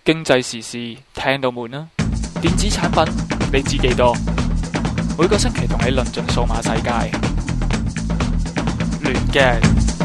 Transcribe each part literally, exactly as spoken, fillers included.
經濟時事聽到悶啦，電子產品你知幾多？每個星期同你論盡數碼世界，亂嘅。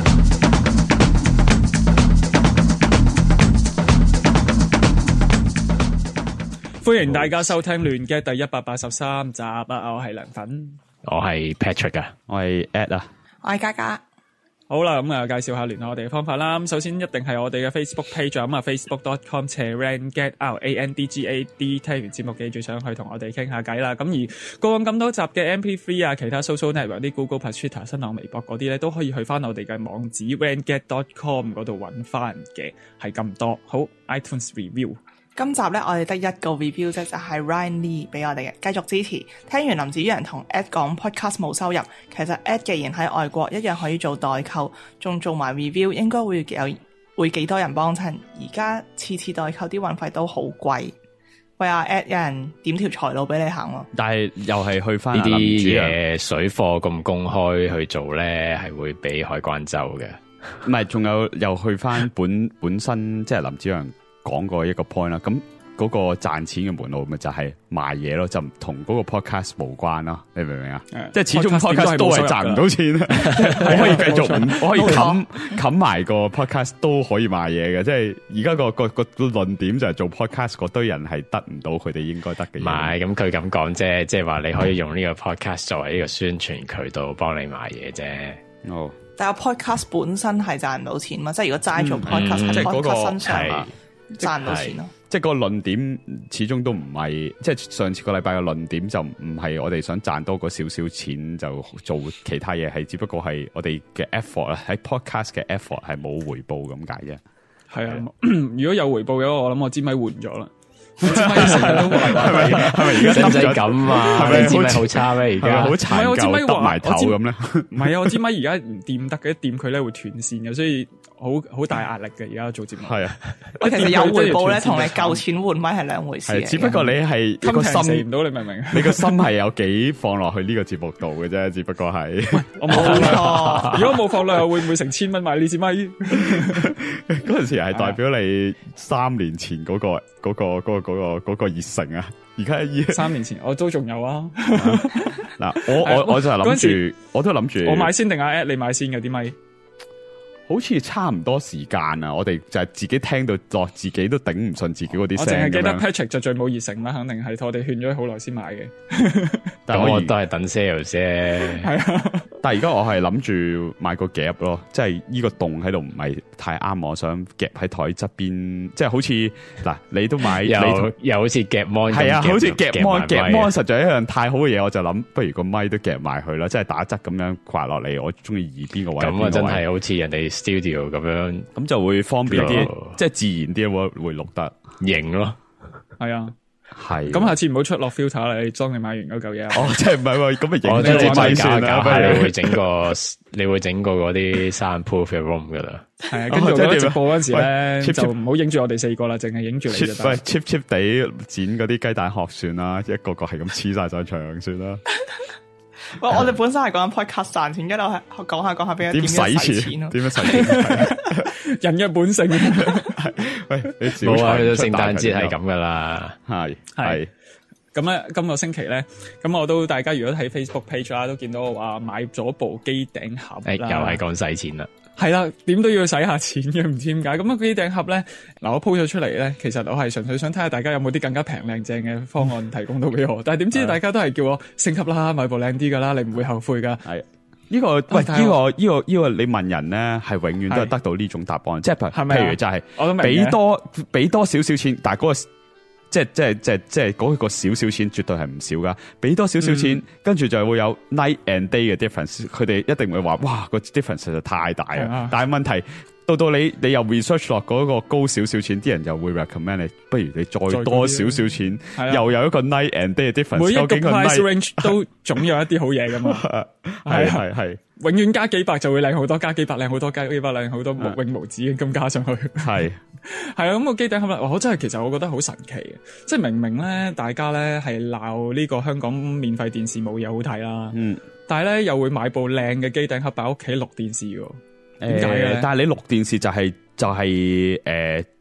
歡迎大家收聽亂嘅第一百八十三集啊！我係梁粉， 我係 Patrick 啊， 我係 Ed 啊， 我係嘉嘉。 好啦，咁啊，介紹下聯絡我哋嘅方法啦。咁首先一定係我哋嘅 Facebook page 咁啊 ，facebook dot com 斜 randgad r a n d g a d。聽完節目記住上去同我哋傾下偈啦。咁而過往咁多集嘅 M P three 啊，其他 social network 啲 Google Plus、Twitter、新浪微博嗰啲咧，都可以去翻我哋嘅網址 randgad dot com 嗰度揾翻嘅，係咁多。好 ，iTunes review。 今集咧，我哋得一個 review 啫，就係 Ryan Lee 俾我哋嘅，繼續支持。聽完林子陽同 Ed 講 podcast 冇收入，其實 Ed 既然喺外國一樣可以做代購，仲做埋 review，應該會有會幾多人幫襯。而家次次代購啲運費都好貴，喂阿 Ed，有人點條財路俾你行喎？ 但係又係去翻呢啲嘢水貨咁公開去做咧，係會俾海關州嘅。 唔係，仲有又去翻本本身，即係林子陽講過一個 point 啦，咁嗰個賺錢嘅門路咪就係賣嘢咯，就唔同嗰個 podcast 無關咯，你明唔明啊？即係始終 podcast 都係賺唔到錢，我可以繼續，我可以冚冚埋個 podcast 都可以賣嘢嘅，即係而家個個個論點就係做 podcast 嗰堆人係得唔到佢哋應該得嘅嘢。 唔係，咁佢咁講啫，即係話你可以用呢個 podcast 作為呢個宣傳渠道幫你賣嘢啫。 哦， 但係 podcast 本身係賺唔到錢嘛，即係如果齋做 podcast 喺、 嗯、 podcast 身上啊。賺唔到錢咯， 即係嗰個論點始終都唔係，即係上次個禮拜嘅論點就唔係我哋想賺多個少少錢就做其他嘢，係只不過係我哋嘅 effort 啦，喺 podcast 嘅 effort 係冇回報咁解啫。 係啊，如果有回報嘅話，我諗我支咪換咗啦。支咪成日都壞，係咪？係咪而家使唔使咁啊？係咪支咪好差咩？而家好殘舊，耷埋頭咁咧？ 唔係啊，我支咪而家唔掂得嘅，一掂佢咧會斷線嘅，所以好好大壓力嘅。而家做節目係啊， 我其實有回報咧，同你夠錢換咪係兩回事。 只不過你係個心唔到，你明唔明？ 你個心係有幾放落去呢個節目度嘅啫，只不過係我冇錯。如果冇放落，會唔會成千蚊買呢支咪？ 嗰陣時係代表你三年前嗰個嗰個嗰個嗰個嗰個熱誠啊！而家三年前我都仲有啊。 嗱，我我我就係諗住，我都諗住， 我買先定阿 Ed 你買先嘅啲咪？好似差唔多時間啊！我哋就係自己聽到作，自己都頂唔順自己嗰啲聲。 我淨係記得 Patrick 就最冇熱誠啦，肯定係我哋勸咗好耐先買嘅。 但我都係等 sale 啫。係啊， 但係而家我係諗住買個夾咯，即係呢個洞喺度唔係太啱，我想夾喺台側邊，即係好似嗱，你都買， 又你又好似夾 mon， 係啊，好似夾 mon 夾 mon 實在一樣太好嘅嘢，我就諗不如個咪都夾埋佢啦，即係打側咁樣掛落嚟，我中意移邊個位。 咁啊，真係好似人哋 studio 咁樣， 咁就會方便啲，即係自然啲會會錄得型咯。 係啊。 係， 咁下次唔好出落 filter 啦，你裝你買完嗰嚿嘢。 哦，即係唔係喎，咁咪影咗啲咪算啦。 你會整個，你會整個嗰啲 soundproof 嘅 room 噶啦。 係啊，跟住我直播嗰陣時咧，就唔好影住我哋四個啦，淨係影住你就得。 喂 ，cheap cheap 地剪嗰啲雞蛋殼算啦，一個個係咁黐晒上牆算啦。 喂，我哋本身係講緊 podcast 賺錢，一路係講下講下，邊點使錢咯？ 點樣使錢？ 人嘅本性。 喂，你冇啊！去到聖誕節係咁噶啦， 係係。 咁咧，今個星期咧，咁我都大家如果睇 Facebook page 啦，都見到我話買咗部機頂盒啦。 誒，又係講使錢啦。 係啦，點都要使下錢嘅，唔知點解。咁啊，機頂盒咧，嗱我 po 咗出嚟咧，其實我係純粹想睇下大家有冇啲更加平靚正嘅方案提供到俾我。但係點知大家都係叫我升級啦，買部靚啲噶啦，你唔會後悔噶。 係呢個喂，呢個呢個呢個你問人咧，係永遠都係得到呢種答案。即係譬如就係俾多俾多少少錢，但係嗰個。即係即係即係即係嗰個少少錢絕對係唔少噶，俾多少少錢，嗯、跟住就會有 night and day 嘅 difference， 佢哋一定會話哇個 difference 實在太大啊！但係問題到到你你又 research 落嗰個高少少錢，啲人又會 recommend 你，不如你再多少少錢，又有一個 night and day 嘅 difference。 每一個 price range 都總有一啲好嘢噶嘛， 係係係。 永遠加幾百就會靚好多，加幾百靚好多，加幾百靚好多，無永無止咁加上去。係係啊，咁個機頂盒我真係其實我覺得好神奇嘅，即係明明咧大家咧係鬧呢個香港免費電視冇嘢好睇啦，嗯，但係咧又會買部靚嘅機頂盒擺屋企錄電視嘅，點解嘅？ 但係你錄電視就係、是、就係、是、誒。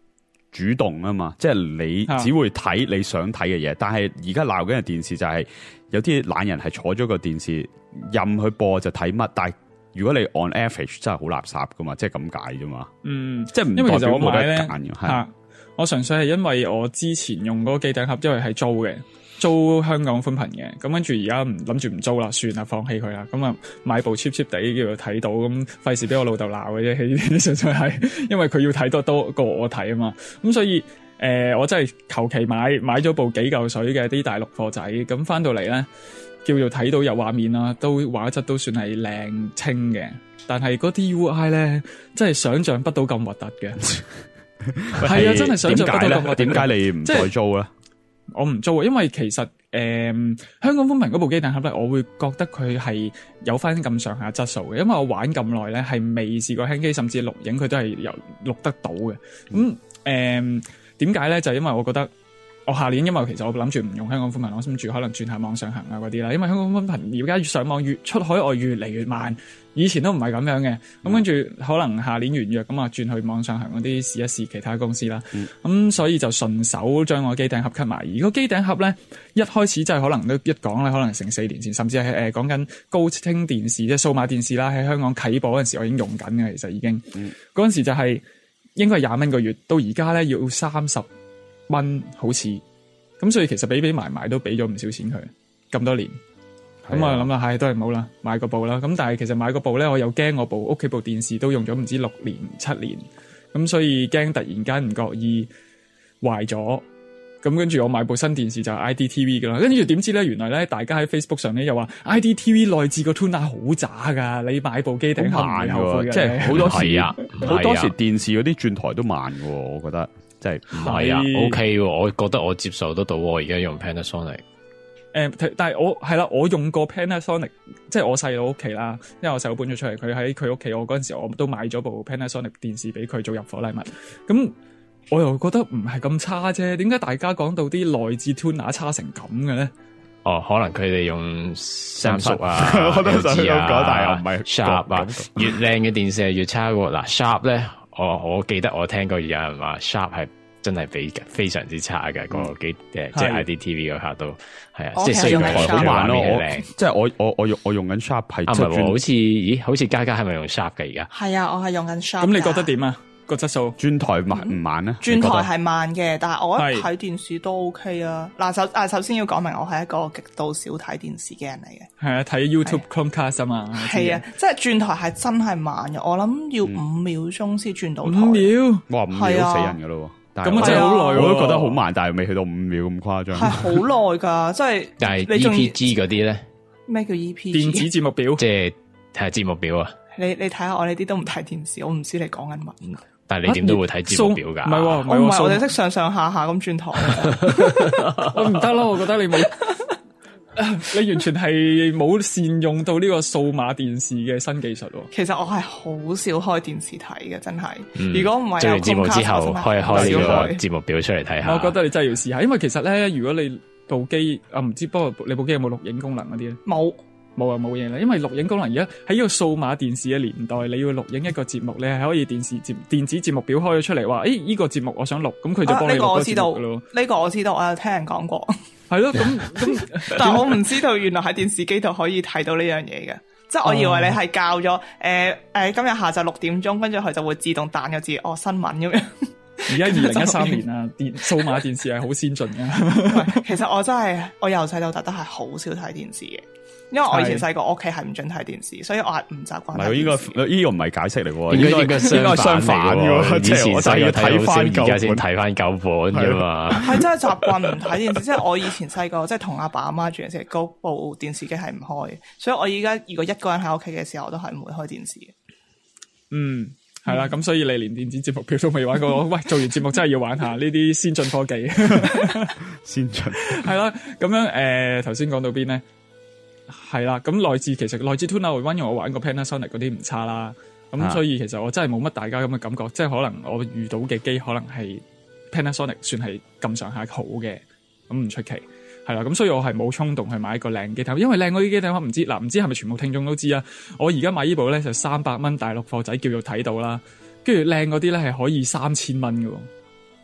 主動啊嘛，即係你只會睇你想睇嘅嘢。但係而家鬧緊嘅電視就係有啲懶人係坐咗個電視任佢播就睇乜，但係如果你 on average 真係好垃圾噶嘛，即係咁解啫嘛。嗯，即係唔代表冇得揀嘅。係， 我純粹係因為我之前用嗰個機頂盒，因為係租嘅。租香港寬頻嘅，咁跟住而家唔諗住唔租啦，算啦，放棄佢啦。咁啊買部 cheap cheap 地叫佢睇到，咁費事俾我老豆鬧嘅啫。呢啲純粹係因為佢要睇得多過我睇啊嘛。咁所以誒、呃，我真係求其買買咗部幾嚿水嘅啲大陸貨仔，咁翻到嚟咧叫做睇到有畫面啦，都畫質都算係靚清嘅。但係嗰啲 U I 咧，真係想象不到咁核突嘅。係啊，真係想象不到咁核突。 點解你唔再租咧？ 我唔租啊，因為其實誒、呃、香港寬頻嗰部機頂盒咧，我會覺得佢係有翻咁上下質素嘅，因為我玩咁耐咧，係未試過輕機，甚至錄影佢都係有錄得到嘅。咁誒點解咧？就係、因為我覺得我下年，因為其實我諗住唔用香港寬頻，我諗住可能轉下網上行啊嗰啲啦。因為香港寬頻而家越上網越出海外越嚟越慢。以前都唔係咁樣嘅，咁跟住可能下年完約咁啊，轉去網上行嗰啲試一試其他公司啦。咁、嗯、所以就順手將個機頂盒 cut 埋。而個機頂盒咧，一開始真係可能都一講咧，可能成四年前，甚至係誒講緊高清電視即係數碼電視啦，喺香港啟播嗰陣時，我已經用緊嘅。其實已經嗰陣、嗯、時就係應該係廿蚊個月，到而家咧要三十蚊好似。咁所以其實俾俾埋埋都俾咗唔少錢佢咁多年。咁我諗啦，係都係冇啦，買個部啦。咁但係其實買個部咧，我又驚我部屋企部電視都用咗唔知六年七年，咁所以驚突然間唔覺意壞咗。咁跟住我買部新電視就係 I D T V 噶啦。跟住點知咧，原來咧大家喺 Facebook 上咧又話 I D T V 內置個 tuner 好渣噶，你買部機頂盒唔會後悔嘅。 即係好多時啊，好多時電視嗰啲轉台都慢嘅，我覺得即係唔係啊。OK， 我覺得我接受得到。我而家用 Panasonic。 誒、呃，但係我係啦，我用過 Panasonic， 即係我細佬屋企啦，因為我細佬搬咗出嚟，佢喺佢屋企，我嗰陣時我都買咗部 Panasonic 電視俾佢做入伙禮物。咁我又覺得唔係咁差啫，點解大家講到啲內置 tuner 差成咁嘅咧？ 哦，可能佢哋用三叔啊， 我都想講，但係又唔係 Sharp 啊，越靚嘅電視係越差喎。嗱 Sharp 咧，我我記得我聽過有人話 Sharp 係。真係比非常之差嘅，嗰個機誒，即係 I D T V 嗰下都係啊，即係雖然台好慢咯，我即係我我我用我用緊 Sharp 係， 啊唔係，好似咦，好似嘉嘉係咪用 Sharp 嘅而家？ 係啊，我係用緊 Sharp。 咁你覺得點啊？個質素轉台慢唔慢咧？ 轉台係慢嘅，但係我一睇電視都 OK 啊。嗱，首啊首先要講明，我係一個極度少睇電視嘅人嚟嘅。 係啊，睇 YouTube Chromecast 啊嘛。 係啊，即係轉台係真係慢嘅，我諗要五秒鐘先轉到台。 五秒？ 哇，五秒死人噶咯。咁啊真係好耐， 我都覺得好慢，但係未去到五秒咁誇張。 係好耐噶，即係。 但係 E P G 嗰啲咧？ 咩叫 E P G？ 電子節目表， 即係睇節目表啊！ 你你睇下我呢啲都唔睇電視，我唔知你講緊乜。 但係你點都會睇節目表噶？ 唔係喎，唔係喎，我哋識上上下下咁轉台。 我唔得咯，我覺得你冇。你完全係冇善用到呢個數碼電視嘅新技術。 其實我係好少開電視睇嘅，真係。 嗯、 如果唔係做完節目之後，開開呢個節目表出嚟睇下。 我覺得你真係要試下，因為其實咧，如果你部機啊唔知，不過你部機有冇錄影功能嗰啲咧？ 冇， 冇啊，冇嘢啦。因為錄影功能而家喺呢個數碼電視嘅年代，你要錄影一個節目，你係可以電視節電子節目表開咗出嚟，話誒呢個節目我想錄，咁佢就幫你錄個節目噶咯。 呢個我知道，我有聽人講過。 係咯，咁咁， 但我唔知道原來喺電視機度可以睇到呢樣嘢嘅，即係我以為你係教咗誒誒今日下晝六點鐘，跟住佢就會自動彈個字哦新聞咁樣。 而家二零一三年啊，電數碼電視係好先進嘅。 其實我真係我由細到大都係好少睇電視嘅。因為我以前細個屋企係唔准睇電視，所以我係唔習慣。唔係呢個呢個唔係解釋嚟喎， 應該應該應該相反嘅。 以前細個睇翻舊，而家先睇睇翻舊本啫嘛。 係真係習慣唔睇電視，即係我以前細個即係同阿爸阿媽住嘅時候，嗰部電視機係唔開，所以我而家如果一個人喺屋企嘅時候，我都係唔會開電視嘅。 嗯，係啦，咁所以你連電子節目表都未玩過，喂，做完節目真係要玩下呢啲先進科技。 先進係啦，咁樣誒，頭先講到邊咧？係啦，咁內置其實內置 tuner 因為我玩過 Panasonic 嗰啲唔差啦，咁、啊、所以其實我真係冇乜大家咁嘅感覺，即係可能我遇到嘅機可能係 Panasonic 算係咁上下好嘅，咁唔出奇，係啦，咁所以我係冇衝動去買一個靚機頂，因為靚嗰啲機頂我唔知，嗱唔知係咪全部聽眾都知啊？我而家買呢部咧就三百蚊大陸貨仔叫做睇到啦，跟住靚嗰啲咧係可以三千蚊嘅，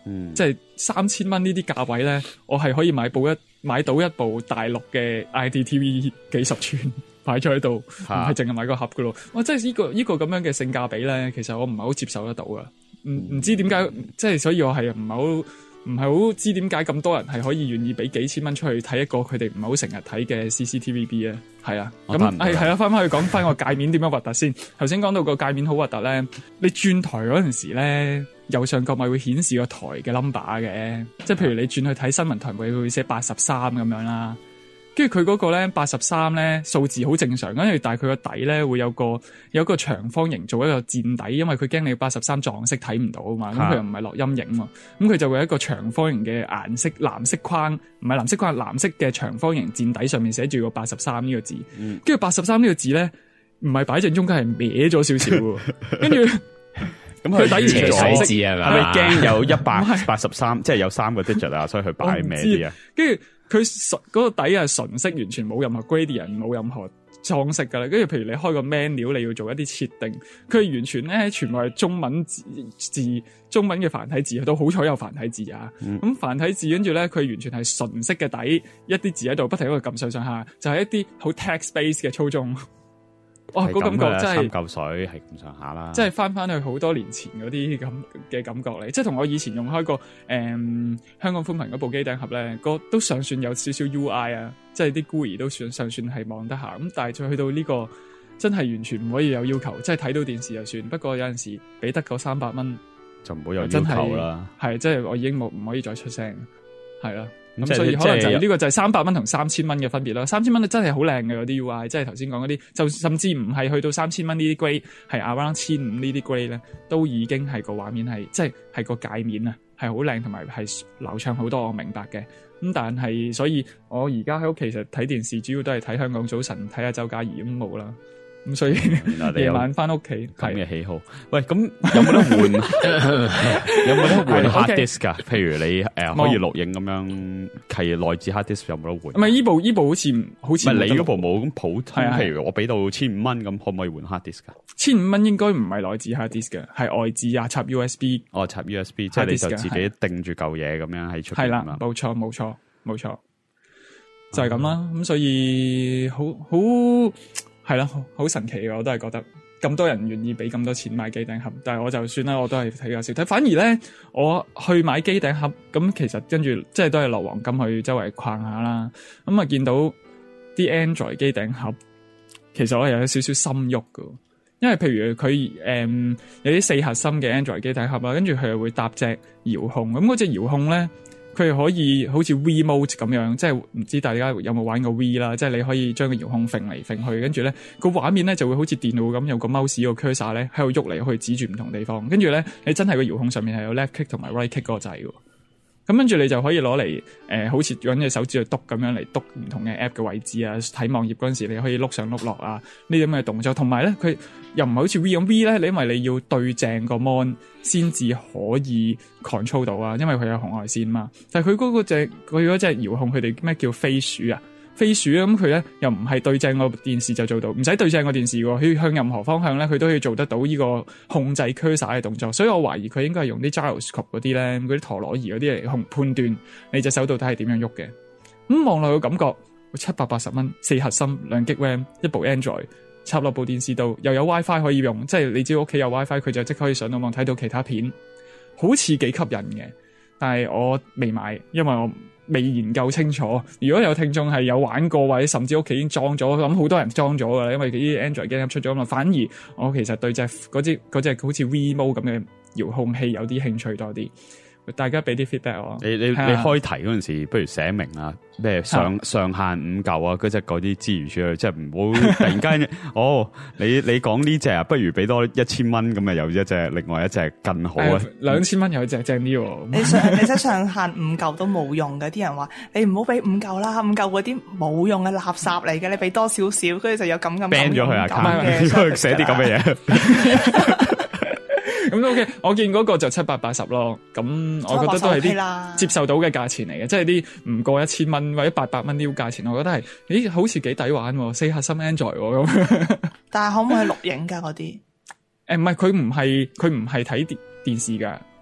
嗯、即係三千蚊呢啲價位咧，我係可以買部一買到一部大陸嘅 I D T V 幾十寸擺咗喺度，唔係淨係買個盒噶咯。我真係呢個呢個咁樣嘅性價比咧，其實我唔係好接受得到噶。唔唔知點解，即係所以我係唔係好。唔係好知點解咁多人係可以願意俾幾千蚊出去睇一個佢哋唔係好成日睇嘅 C C T V B 咧？係啊，咁係係啦，翻返去講翻個界面點樣核突先。頭先講到個界面好核突咧，你轉台嗰陣時咧，右上角咪會顯示個台嘅 number 嘅，即係譬如你轉去睇新聞台，咪會寫八十三咁樣啦。跟住佢嗰個咧八十三咧數字好正常，跟住但係佢個底咧會有個有一個長方形做一個墊底，因為佢驚你八十三撞色睇唔到啊嘛，咁佢又唔係落陰影嘛，咁佢就會有一個長方形嘅顏色藍色框，唔係藍色框，藍色嘅長方形墊底上面寫住個八十三呢個字，跟住八十三呢個字咧唔係擺正中間，係歪咗少少嘅，跟住咁佢底斜咗字係咪？係咪驚有一百八十三，即係有三個 digit 啊，所以佢擺歪啲啊？跟住。佢純嗰個底係純色，完全冇任何 gradient， 冇任何裝飾噶啦。跟住譬如你開個 menu，你要做一啲設定，佢完全咧全部係中文字，字中文嘅繁體字，都好彩有繁體字啊。咁、嗯、繁體字跟住咧，佢完全係純色嘅底，一啲字喺度不停喺度撳上上下，就係、是、一啲好 text base 嘅操縱。哇！嗰、那個、感覺真係三嚿水係咁上下啦，即係翻翻去好多年前嗰啲咁嘅感覺嚟，即係同我以前用開個誒、嗯、香港寬頻嗰部機頂盒咧，個都尚算有少少 U I 啊，即係啲 G U I 都算尚算係望得下。咁但係再去到呢、這個真係完全唔可以有要求，即係睇到電視就算。不過有陣時俾得嗰三百蚊就唔好有要求啦。係即係我已經冇唔可以再出聲，係啦。咁所以可能就呢、是、個就係三百蚊同三千蚊嘅分別啦。三千蚊真係好靚嘅嗰啲 U I， 即係頭先講嗰啲，就甚至唔係去到三千蚊呢啲 grade， 係 around 千五呢啲 grade 咧，都已經係個畫面係即係係個界面啊，係好靚同埋係流暢好多。我明白嘅。咁但係所以我而家喺屋企其實睇電視主要都係睇香港早晨，睇下周家怡咁冇啦。咁所以夜晚翻屋企咁嘅喜好。喂，咁有冇得換？有冇得換 hard disk 噶？譬如你誒、呃、可以錄影咁樣，係內置 hard disk 有冇得換？唔係依部依部好似好似唔係你嗰部冇咁普通。譬如我俾到千五蚊咁，可唔可以換 hard disk 噶？千五蚊應該唔係內置 hard disk 嘅，係外置啊，插 U S B。哦，插 U S B， 即係你就自己定住嚿嘢咁樣喺出邊。係啦，冇錯冇錯冇錯，就係咁啦。咁所以好好。係啦，好神奇嘅，我都係覺得咁多人願意俾咁多錢買機頂盒，但係我就算啦，我都係睇下少睇。反而咧，我去買機頂盒，咁其實跟住即係都係落黃金去周圍逛下啦。咁啊見到啲 Android 機頂盒，其實我又有少少心喐㗎，因為譬如佢誒、嗯、有啲四核心嘅 Android 機頂盒啦，跟住佢又會搭隻遙控，咁嗰隻遙控咧。佢可以好似 Wiimote 咁樣，即係唔知大家有冇玩過 Wii 啦，即係你可以將個遙控揈嚟揈去，跟住咧個畫面咧就會好似電腦咁，有個 mouse 個 cursor 咧喺度喐嚟去指住唔同地方，跟住咧你真係個遙控上面係有 left click 同埋 right click 嗰個掣嘅，咁跟住你就可以攞嚟誒，好似揾隻手指去篤咁樣嚟篤唔同嘅 app 嘅位置啊，睇網頁嗰陣時你可以碌上碌落啊，呢啲咁嘅動作，同埋咧佢又唔係好似 Wii 咁 Wii 咧，你因為你要對正個 mon 先至可以 control 到啊，因為佢有紅外線嘛。但係佢嗰個隻佢嗰隻遙控，佢哋咩叫飛鼠啊？飛鼠啊，咁佢咧又唔係對正個電視就做到，唔使對正個電視喎，佢向任何方向咧，佢都可以做得到呢個控制 cursor 嘅動作。所以我懷疑佢應該係用啲 gyroscope 嗰啲咧，嗰啲陀螺儀嗰啲嚟判斷你隻手到底係點樣喐嘅。咁望落個感覺，七百八十蚊，四核心，兩 G RAM， 一部 Android。插落部電視度，又有 WiFi 可以用，即係你只要屋企有 WiFi，佢就即刻可以上到網睇到其他片，好似幾吸引嘅。但係我未買，因為我未研究清楚。如果有聽眾係有玩過，或者甚至屋企已經裝咗，咁好多人裝咗噶啦，因為啲 Android 機入出咗嘛。反而我其實對隻嗰隻嗰隻好似 Wiimote 咁嘅遙控器有啲興趣多啲。大家俾啲 feedback 我。你你你開題嗰陣時，不如寫明啊，咩上上限五嚿啊，嗰隻嗰啲資源處理，即係唔好突然間哦，你你講呢隻啊，不如俾多一千蚊咁啊，有一隻另外一隻更好啊，兩千蚊有一隻正啲喎。你上你即上限五嚿都冇用嘅，啲人話你唔好俾五嚿啦，五嚿嗰啲冇用嘅垃圾嚟嘅，你俾多少少，跟住就有咁咁 ban 咗佢啊，咁寫啲咁嘅嘢。咁都 OK， 我見嗰個就七百八十咯，咁我覺得都係啲接受到嘅價錢嚟嘅，即係啲唔過一千蚊或者八百蚊呢個價錢，我覺得係，咦，好似幾抵玩喎，四核心 Android 咁。但係可唔可以錄影㗎嗰啲？誒唔係，佢唔係佢唔係睇電電視㗎，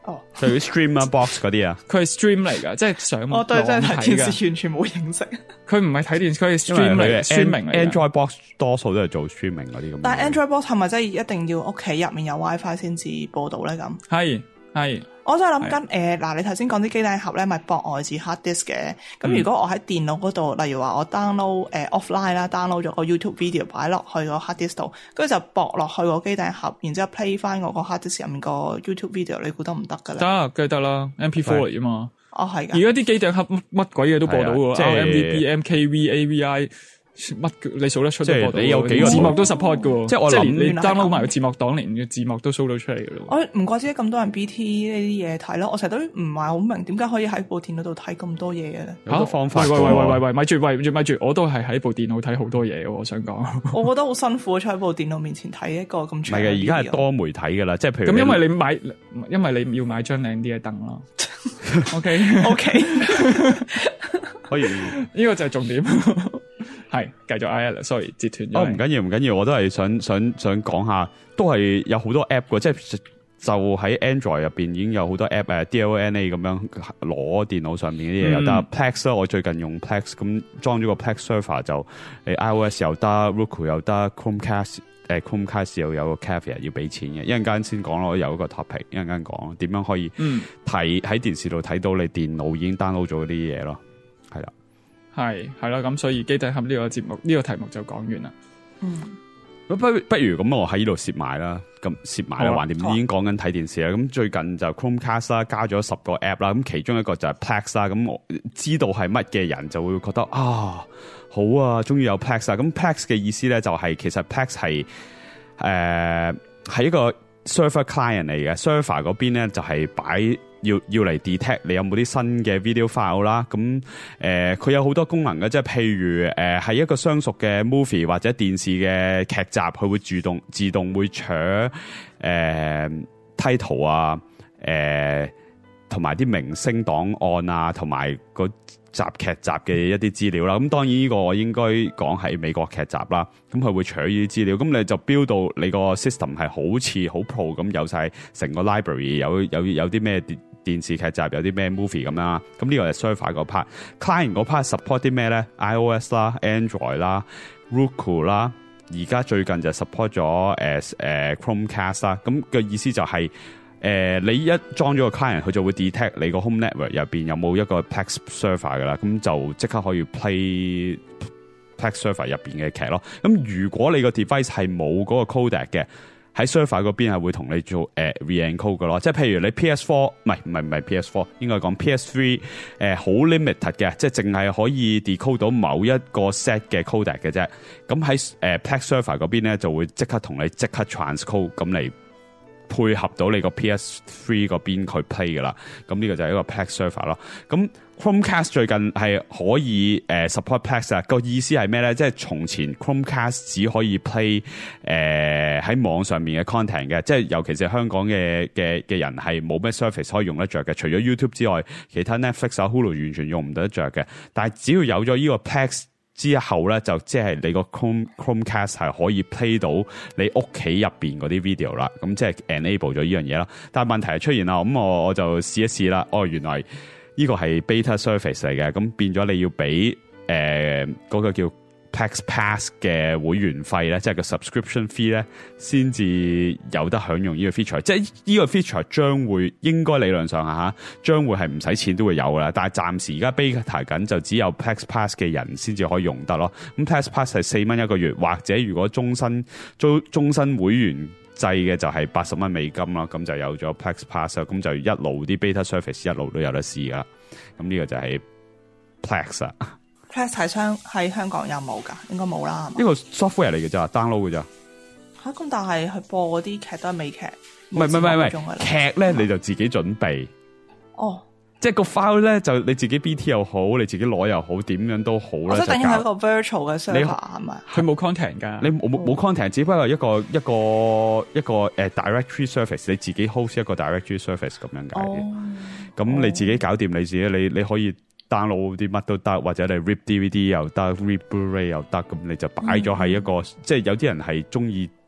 哦， 對於 stream 啊 box 嗰啲啊， 佢係 stream 嚟㗎，即係上網睇㗎。 我對真係睇電視完全冇認識。 佢唔係睇電視，佢係 stream 嚟，streaming 嚟。 Android box 多數都係做 streaming 嗰啲咁。 但係 Android box 係咪真係一定要屋企入面有 WiFi 先至播到咧？咁係係。 我真係諗緊誒，嗱、呃，你頭先講啲機頂盒咧，咪駁外置 hard disk 嘅。咁、嗯、如果我喺電腦嗰度，例如話我 download 誒、呃、offline 啦，download 咗個 YouTube video 擺落去個 hard disk 度，跟住就駁落去個機頂盒，然之後 play 翻我個 hard disk 入面個 YouTube video，你估得唔得㗎咧？得， 梗係得啦 ，M P four 嚟啊嘛。 哦，係㗎。而家啲機頂盒乜鬼嘢都播到㗎，即係 M V B、M K V、A V I。乜你數得出都播到， 你有幾個字幕都 support 嘅， 即係我諗你 download 埋個字幕檔，連嘅字幕都 show 到出嚟嘅咯。 我唔怪之咁多人 B T 呢啲嘢睇咯，我成日都唔係好明點解可以喺部電腦度睇咁多嘢嘅咧？ 有好多方法。 喂喂喂喂喂喂，咪住咪住咪住，我都係喺部電腦睇好多嘢，我想講。 我覺得好辛苦，坐喺部電腦面前睇一個咁長。 唔係嘅，而家係多媒體㗎啦，即係譬如咁，因為你買，因為你要買張靚啲嘅燈咯。OK OK， 可以， 呢個就係重點。係繼續 ，sorry 截斷咗。 哦，唔緊要，唔緊要，我都係想想想講下，都係有好多 app 嘅，即係就喺 Android 入邊已經有好多 app 誒 D L N A 咁樣攞電腦上面啲嘢又得 Plex 啦，我最近用 Plex 咁裝咗個 Plex server 就誒 iOS 又得 Roku 又得 Chromecast 誒 Chromecast 又有個 caveat 要俾錢嘅，一陣間先講咯，有一個 topic 一陣間講點樣可以睇喺電視度睇到你電腦已經 download 咗嗰啲嘢咯，係啦。 係係啦，咁所以機頂盒呢個節目呢、呢個題目就講完啦。 嗯， 不不如咁，我喺呢度攝埋啦，咁攝埋啦，橫掂已經講緊睇電視啦。咁最近就 Chromecast 啦，加咗十個 app 啦，咁其中一個就係 Plex 啦。咁我知道係乜嘅人就會覺得啊，好啊，終於有 Plex 啦。咁 Plex 嘅意思咧就係、是、其實 Plex 係誒係一個 server client 嚟嘅 server 嗰邊咧就係擺。要要嚟 detect 你有冇啲新嘅 video file 啦，咁誒佢有好多功能嘅，即係譬如誒係、呃、一個相熟嘅 movie 或者電視嘅劇集，佢會自動自動會搶誒、呃、title 啊，誒同埋啲明星檔案啊，同埋個集劇集嘅一啲資料啦。咁當然呢個我應該講係美國劇集啦，咁佢會取呢啲資料，咁你就 build 到你個 system 係好似好 pro 咁，有晒成個 library， 有有有啲咩電視劇集，有啲咩 movie 咁啦。咁呢個係 server 嗰 part，client 嗰 part support 啲咩咧 ？iOS 啦、Android 啦、Roku 啦，而家最近就 support 咗誒誒 Chromecast 啦。咁嘅意思就係、是。誒、呃，你一裝咗個 client，佢就會 detect 你個 home network 入邊有冇一個 Plex server 噶啦，咁就即刻可以 play Plex server 入邊嘅劇咯。咁如果你個 device 係冇嗰個 codec 嘅，喺 server 嗰邊係會同你做誒、呃、re-encode 嘅咯。即係譬如你 P S four 唔係唔係唔係 P S four， 應該講 P S three 誒、呃、好 limited 嘅，即係淨係可以 decode 到某一個 set 嘅 codec 嘅啫。咁喺誒 Plex server 嗰邊咧就會即刻同你即刻 transcode 咁嚟。配合到你個 P S three 嗰邊去 play 噶啦，咁呢個就係一個 Plex server 咯。咁 Chromecast 最近係可以誒、呃、support Plex 啊，個意思係咩咧？即係從前 Chromecast 只可以 play 誒、呃、喺網上面嘅 content 嘅，即係尤其是香港嘅嘅嘅人係冇咩 service 可以用得着嘅，除咗 YouTube 之外，其他 Netflix 啊 Hulu 完全用唔得着嘅。但係只要有咗呢個 Plex之後咧，就即係你個 Chrome Chromecast 係可以 play 到你屋企入邊嗰啲 video 啦，咁即係 enable 咗呢樣嘢啦。但係問題係出現啦，咁我我就試一試啦。哦，原來呢個係 beta service 嚟嘅，咁變咗你要俾誒嗰個叫 Plex Pass 嘅會員費咧，即係個 subscription fee 咧，先至有得享用呢個 feature。即係呢個 feature 將會應該理論上啊嚇，將會係唔使錢都會有噶啦。但係暫時而家 beta 緊就只有 Plex Pass 嘅人先至可以用得咯。咁 Plex Pass 係四蚊一個月，或者如果終身租終身會員制嘅就係八十蚊美金啦。咁就有咗 Plex Pass，咁就一路啲 beta service 一路都有得試噶。咁呢個就係 Plex 啊。 Plex 喺香喺香港有冇㗎？應該冇啦。 呢個 software 嚟嘅咋 ，download 嘅咋。嚇、啊！咁但係佢播嗰啲劇都係美劇。唔係唔係唔係唔係劇咧，你就自己準備。哦。即係個 file 咧，就你自己 B T 又好，你自己攞又好，點樣都好咧。我即係等於係一個 virtual 嘅 server 係咪？佢冇 content 㗎。你冇冇冇 content，只不過係一個一個一個誒、uh, directory service， 你自己 host 一個 directory service 咁樣解嘅。咁、哦、你自己搞掂你自己，你你可以。download 啲乜都得，或者你 rip D V D 又得 ，rip Blu-ray 又得，咁你就擺咗喺一個，嗯、即係有啲人係中意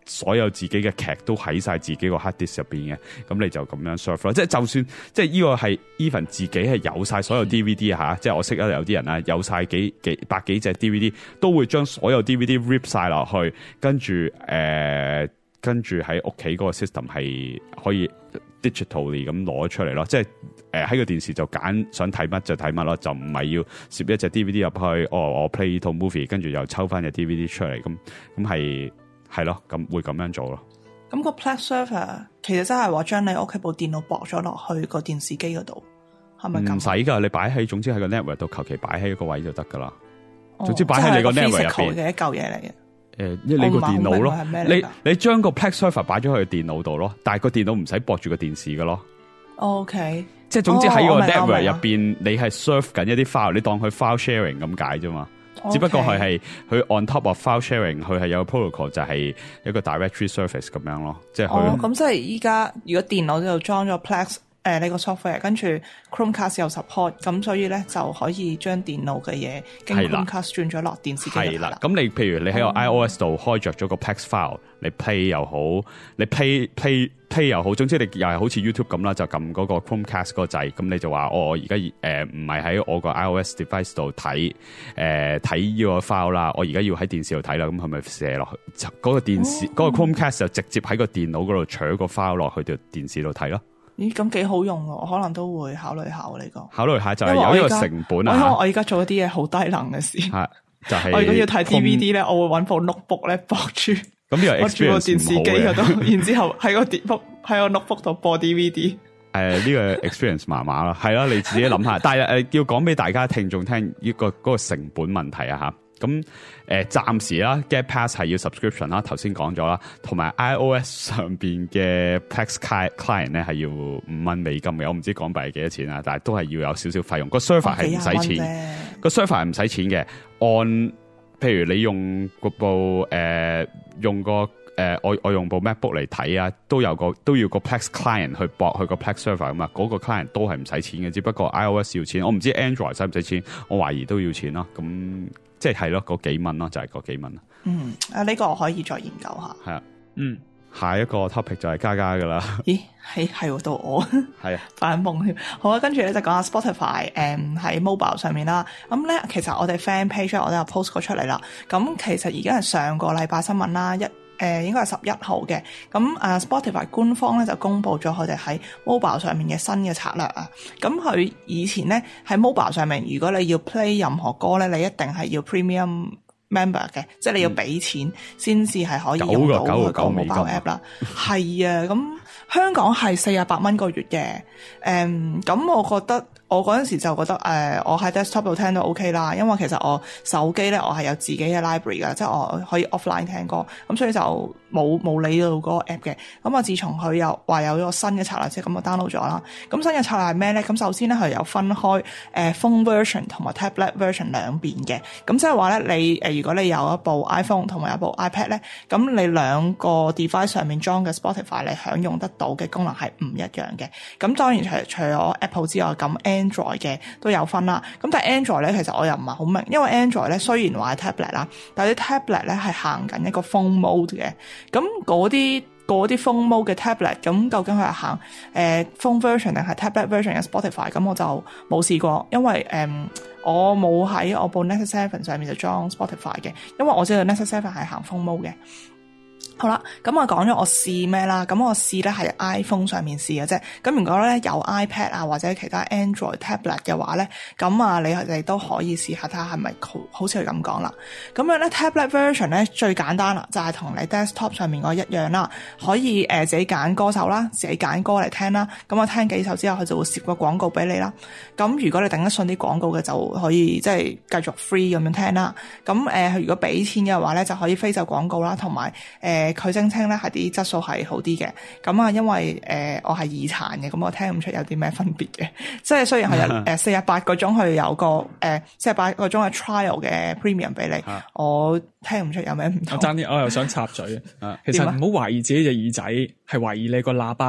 所有自己嘅劇都喺晒自己個 hard disk 入邊嘅，咁你就咁樣 serve 咯。即係就算即係呢個係 even 自己係有晒所有 D V D 吓、嗯，即係我識得有啲人啊，有晒幾幾百幾隻 D V D， 都會將所有 D V D rip 晒落去，跟住誒、呃，跟住喺屋企嗰個 system 係可以 digitally 咁攞出嚟咯。即係誒喺個電視就揀想睇乜就睇乜咯，就唔係要攝一隻 D V D 入去，哦我 play 套 movie， 跟住又抽翻隻 D V D 出嚟，咁咁係係咯，咁會咁樣做咯。 咁個 Plex server 其實真係話將你屋企部電腦駁咗落去個電視機嗰度，係咪咁？唔使噶，你擺喺總之喺個 network 度，求其擺喺一個位就得噶啦。總之擺喺你個 network 入邊嘅一嚿嘢嚟嘅。 誒，因為你個電腦咯，你你將個 Plex server 擺咗去電腦度咯，但係個電腦唔使駁住個電視噶咯。 O K， 即係總之喺個 network 入邊，你係 serve 緊一啲 file，你當佢 file sharing 咁解啫嘛。Okay. 只不過佢係佢 on top of file sharing， 佢係有個 protocol 就係一個 directory service 咁樣咯，即係佢。 哦，咁即係依家如果電腦度裝咗 Plex 誒呢個 software， 跟住 Chromecast 有 support， 咁所以咧就可以將電腦嘅嘢經 Chromecast 轉咗落電視機。係啦， 咁你譬如你喺個 iOS 度開着咗個 Plex file，你 play 又好，你 play play play 又好，總之你又係好似 YouTube 咁啦，就撳嗰個 Chromecast 個掣，咁你就話、哦、我而家誒唔係喺我個 iOS device 度睇誒睇呢個 file 啦，我而家要喺電視度睇啦，咁係咪射落去嗰、嗰個電視嗰、哦嗰個 Chromecast 就直接喺個電腦嗰度取個 file 落去條電視度睇咯？ 咦，咁幾好用喎！我可能都會考慮下呢、呢個。 考慮下就係有呢個成本啊！ 因為我而家做一啲嘢好低能嘅事， 係就係、是、 我如果要睇 D V D 咧，我會揾部 notebook 咧駁住， 咁呢個 experience 駁住個電視機嗰度，然之後喺個電 book 喺個 notebook 度播 D V D。 誒，呢個 experience 麻麻啦，係啦，你自己諗下。但係誒、呃，要講俾大家聽眾聽呢個嗰個成本問題啊吓。咁誒，暫、呃、時啦 ，Get Pass 係要 subscription 啦，頭先講咗啦，同埋 iOS 上邊嘅 Plex client 咧係要五蚊美金嘅，我唔知港幣係幾多錢啊，但係都係要有少少費用。個 server 係唔使錢，個 server 係唔使錢嘅。按譬如你用嗰部誒、呃、用個誒、呃、我我用部 MacBook 嚟睇啊，都有個都要個 Plex client 去駁去個 Plex server 啊嘛，嗰個 client 都係唔使錢嘅，只不過 iOS 要錢，我唔知 Android 使唔使錢，我懷疑都要錢咯，咁。即係係咯，嗰幾蚊咯，就係嗰幾蚊。 嗯，啊呢、這個我可以再研究下。 係啊， 嗯， 下一個 topic 就係加加噶啦。 咦，係係到我。係啊，發緊夢添。好啊，跟住咧就講下 Spotify，誒、嗯、喺 mobile 上面啦。咁咧其實我哋 fan page 我都有 post 過出嚟啦。咁其實而家係上個禮拜新聞啦，一。誒、呃、應該係十一號嘅，咁啊 Spotify 官方咧就公布咗佢哋喺 mobile 上面嘅新嘅策略啊。咁佢以前咧喺 mobile 上面，如果你要 play 任何歌咧，你一定係要 premium member 嘅，即係你要俾錢先至係可以用到佢個 mobile app 啦。係啊，咁香港係四十八蚊個月嘅，誒、嗯、咁我覺得。我嗰陣時就覺得誒、呃，我喺 desktop 度聽都 OK 啦，因為其實我手機咧我係有自己嘅 library 㗎，即係我可以 offline 聽歌，咁所以就冇冇理到嗰個 app 嘅。咁我自從佢又話有咗個新嘅策略，即係咁我 download 咗啦。咁新嘅策略係咩咧？咁首先咧佢有分開誒、呃、phone version 同埋 tablet version 兩邊嘅。咁即係話咧，你誒、呃、如果你有一部 iPhone 同埋有部 iPad 咧，咁你兩個 device 上面裝嘅 Spotify 你享用得到嘅功能係唔一樣嘅。咁當然除除咗 Apple 之外，咁 Android 嘅都有分啦，咁但係 Android 咧，其實我又唔係好明，因為 Android 咧雖然話係 tablet 啦，但係啲 tablet 咧係行緊一個 phone mode 嘅，咁嗰啲嗰啲 phone mode 嘅 tablet，咁究竟佢係行誒、呃、phone version 定係 tablet version 嘅 Spotify？ 咁我就冇試過，因為誒、呃、我冇喺我部 Nexus seven 上面就裝 Spotify 嘅，因為我知道 Nexus seven 係行 phone mode 嘅。好啦，咁我講咗我試咩啦？咁我試咧係 iPhone 上面試嘅啫。咁如果咧有 iPad 啊或者其他 Android tablet 嘅話咧，咁啊你哋都可以試下睇下係咪好好似佢咁講啦。咁樣咧 tablet version 咧最簡單啦，就係、是、同你 desktop 上面嗰一樣啦，可以誒、呃、自己揀歌手啦，自己揀歌嚟聽啦。咁我聽幾首之後，佢就會攝個廣告俾你啦。咁如果你頂得順啲廣告嘅，就可以即係繼續 free 咁樣聽啦。咁誒、呃、如果俾錢嘅話咧，就可以飛走廣告啦，同埋誒。呃佢聲稱咧係啲質素係好啲嘅，咁啊因為誒、呃、我係耳殘嘅，咁我聽唔出有啲咩分別嘅，即係雖然係有誒四十八個鐘佢有個誒四十八個鐘嘅 trial 嘅 premium 俾你，啊、我聽唔出有咩唔同。我爭啲，我又想插嘴啊，其實唔好懷疑自己隻耳仔，係懷疑你個喇叭。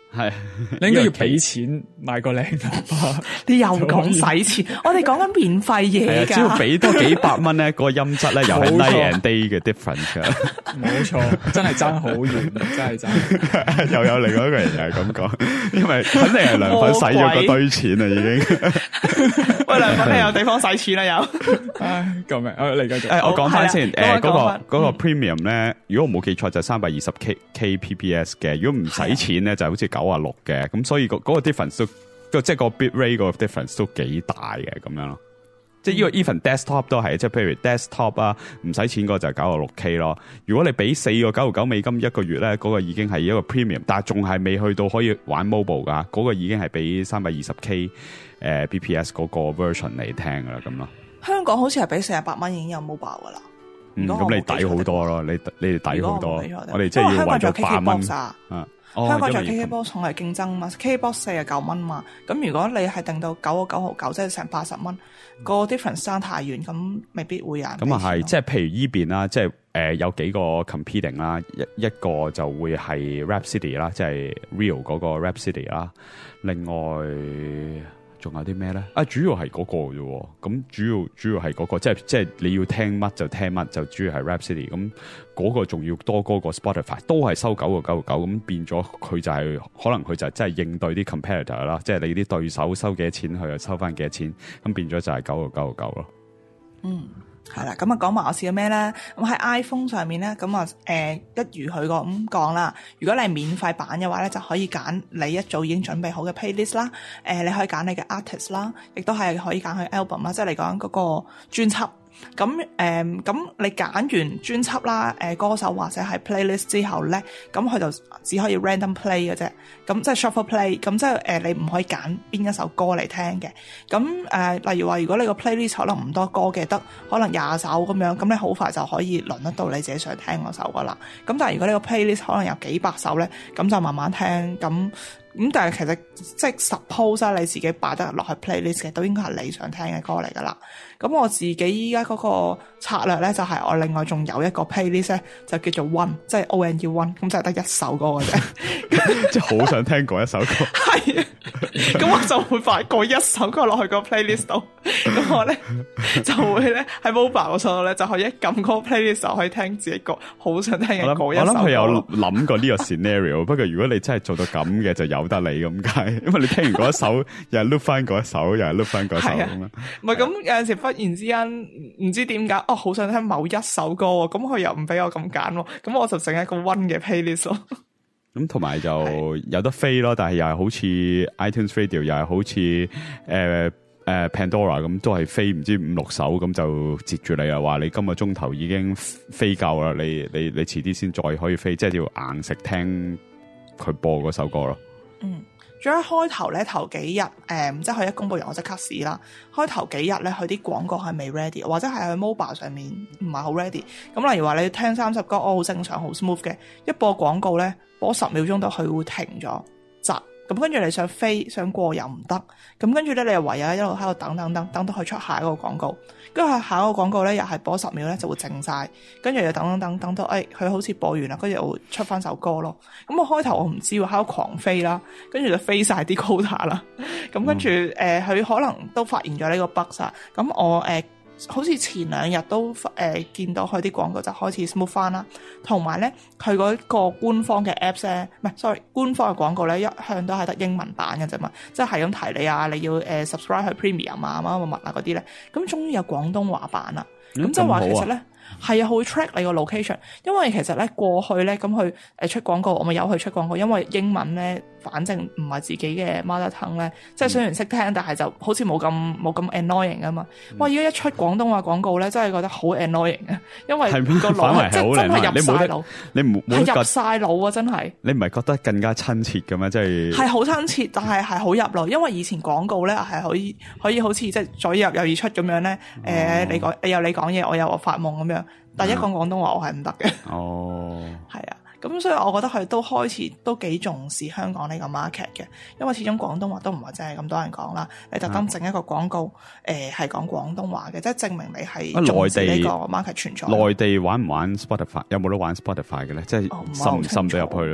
係， 你應該要俾錢買個靚喇叭。 你又講使錢，我哋講緊免費嘢㗎。 只要俾多幾百蚊咧，嗰個音質咧又係 night and day 嘅 difference 㗎。 冇錯，真係爭好遠，真係爭。 又有另外一個人又係咁講，因為肯定係涼粉使咗個堆錢啦，已經。 喂，涼粉你有地方使錢啦又。 唉，救命！我嚟繼續。 誒，我講翻先，誒，嗰個嗰個 premium 咧，如果我冇記錯就三百二十 K kbps 嘅，如果唔使錢咧，就好似九啊六嘅，咁所以嗰嗰個 difference 都即係個 bit rate 個 difference 都幾大嘅咁樣咯。即係呢個 even desktop 都係，即係譬如 desktop 啊，唔使錢嗰個就係九啊六 K 咯。如果你俾四個九十九美金一個月咧，嗰個已經係一個 premium，但係仲係未去到可以玩 mobile 噶，嗰個已經係俾三百二十 K 誒 B P S 嗰個 version 嚟聽噶啦咁咯。香港好似係俾四十八蚊已經有 mobile 噶啦。 嗯，咁你抵好多咯，你你哋抵好多。我哋即係要為咗八蚊啊。 哦、香港仲有 K K Box 同係競爭嘛 ，K K Box 四十九蚊嘛，咁如果你係定到九個九毫九，即係成八十蚊，個 difference 爭太遠，咁未必會有人。 咁啊係，即係譬如依邊啦，即係誒、呃、有幾個 competing 啦，一一個就會係 Rhapsody 啦，即係 Real 嗰個 Rhapsody 啦，另外。仲有啲咩咧？啊，主要係嗰個啫，咁主要主要係嗰個，即係即係你要聽乜就聽乜，就主要係 Rhapsody，咁嗰個仲要多嗰個 Spotify，都係收九個九個九，咁變咗佢就係可能佢就真係應對啲 competitor 啦，即係你啲對手收幾多錢，佢又收翻幾多錢，咁變咗就係九個九個九咯。嗯。 係啦，咁啊講埋我試咗咩咧？咁喺 iPhone 上面咧，咁啊誒一如佢個咁講啦。如果你係免費版嘅話咧，就可以揀你一早已經準備好嘅 playlist 啦。誒、呃，你可以揀你嘅 artist 啦，亦都係可以揀佢 album 啦，即係嚟講嗰個專輯。咁誒，咁、呃、你揀完專輯啦，誒、呃、歌手或者係 playlist 之後咧，咁佢就只可以 random play 嘅啫。咁即係 shuffle play，咁即係誒、呃、你唔可以揀邊一首歌嚟聽嘅。咁誒、呃，例如話如果你個 playlist 可能唔多歌嘅，得可能廿首咁樣，咁你好快就可以輪得到你自己想聽嗰首噶啦。咁但係如果你個 playlist 可能有幾百首咧，咁就慢慢聽咁。咁但係其實即係 suppose 你自己擺得落去 playlist 嘅，都應該係你想聽嘅歌嚟噶啦。咁我自己依家嗰個策略咧，就係、是、我另外仲有一個 playlist 咧，就叫做 One， 即係 O N E One， 咁就係得一首歌嘅啫。 即係好想聽嗰一首歌。 係，咁我就會擺嗰一首歌落去個 playlist 度。咁我咧就會咧喺 mobile 嗰度咧就可以一撳嗰個 playlist 就可以聽自己個好想聽嘅嗰一首歌。我諗佢有諗過呢個 scenario， 不過如果你真係做到咁嘅，就由得你咁解，因為你聽完嗰一首，又係 loop 翻嗰一首，又係 loop 翻嗰首咁樣。唔係咁有陣時忽然之間唔知點解，哦，好想聽某一首歌喎，咁佢又唔俾我咁揀喎，咁我就整一個 one 嘅 playlist 咯。 咁同埋就有得飛咯，但係又係好似 iTunes Radio， 又係好似誒。呃誒、uh, Pandora 咁都係飛唔知五六首咁就截住你啊！話你今個鐘頭已經飛夠啦，你你你遲啲先再可以飛，即係要硬食聽佢播嗰首歌咯。嗯， 仲有開頭咧頭幾日誒、嗯，即係佢一公佈完我即刻試啦。開頭幾日咧，佢啲廣告係未 ready，或者係喺 mobile 上面唔係好 ready。咁例如話你聽三十歌，我好正常好 smooth 嘅，一播廣告咧播十秒鐘到佢會停咗窒。咁跟住你想飛想過又唔得，咁跟住咧你又唯有一路喺度等等等，等到佢出下一個廣告，跟住下一個廣告咧又係播十秒咧就會靜晒，跟住又等等等等到誒佢好似播完啦，跟住又會出翻首歌咯。咁我開頭我唔知喎，喺度狂飛啦，跟住就飛晒啲 quota 啦，咁跟住誒佢可能都發現咗呢個 bug 啊，咁我誒。呃好似前兩日都誒、呃、見到佢啲廣告就開始 smooth 翻啦，同埋咧佢嗰個官方嘅 apps 咧，唔係 sorry 官方嘅廣告咧一向都係得英文版嘅啫嘛，即係咁提你啊，你要誒、呃、subscribe 去 premium 啊乜乜乜啊嗰啲咧，咁終於有廣東話版啦，咁即係話其實咧。係啊，佢會 track 你個 location，因為其實咧過去咧咁佢誒出廣告，我咪由佢出廣告，因為英文咧反正唔係自己嘅 mother tongue 咧，即係雖然識聽，但係就好似冇咁冇咁 annoying 啊嘛。哇！而家一出廣東話廣告咧，真係覺得好 annoying 啊，因為個腦即係真係入晒腦， 你唔係入晒腦啊！真係你唔係覺得更加親切嘅咩？即係係好親切，但係係好入腦，因為以前廣告咧係可以可以好似即係左耳入右耳出咁樣咧。誒、哦呃，你講你又你講嘢，我又我發夢咁樣。但一講廣東話我係唔得嘅。哦，係啊，咁所以我覺得佢都開始都幾重視香港呢個 market 嘅，因為始終廣東話都唔係真係咁多人講啦。你特登整一個廣告，誒係講廣東話嘅，即係證明你係重視呢個 market 存在。 內地玩唔玩 Spotify？ 有冇得玩 Spotify 嘅咧？即係滲唔滲到入去咧？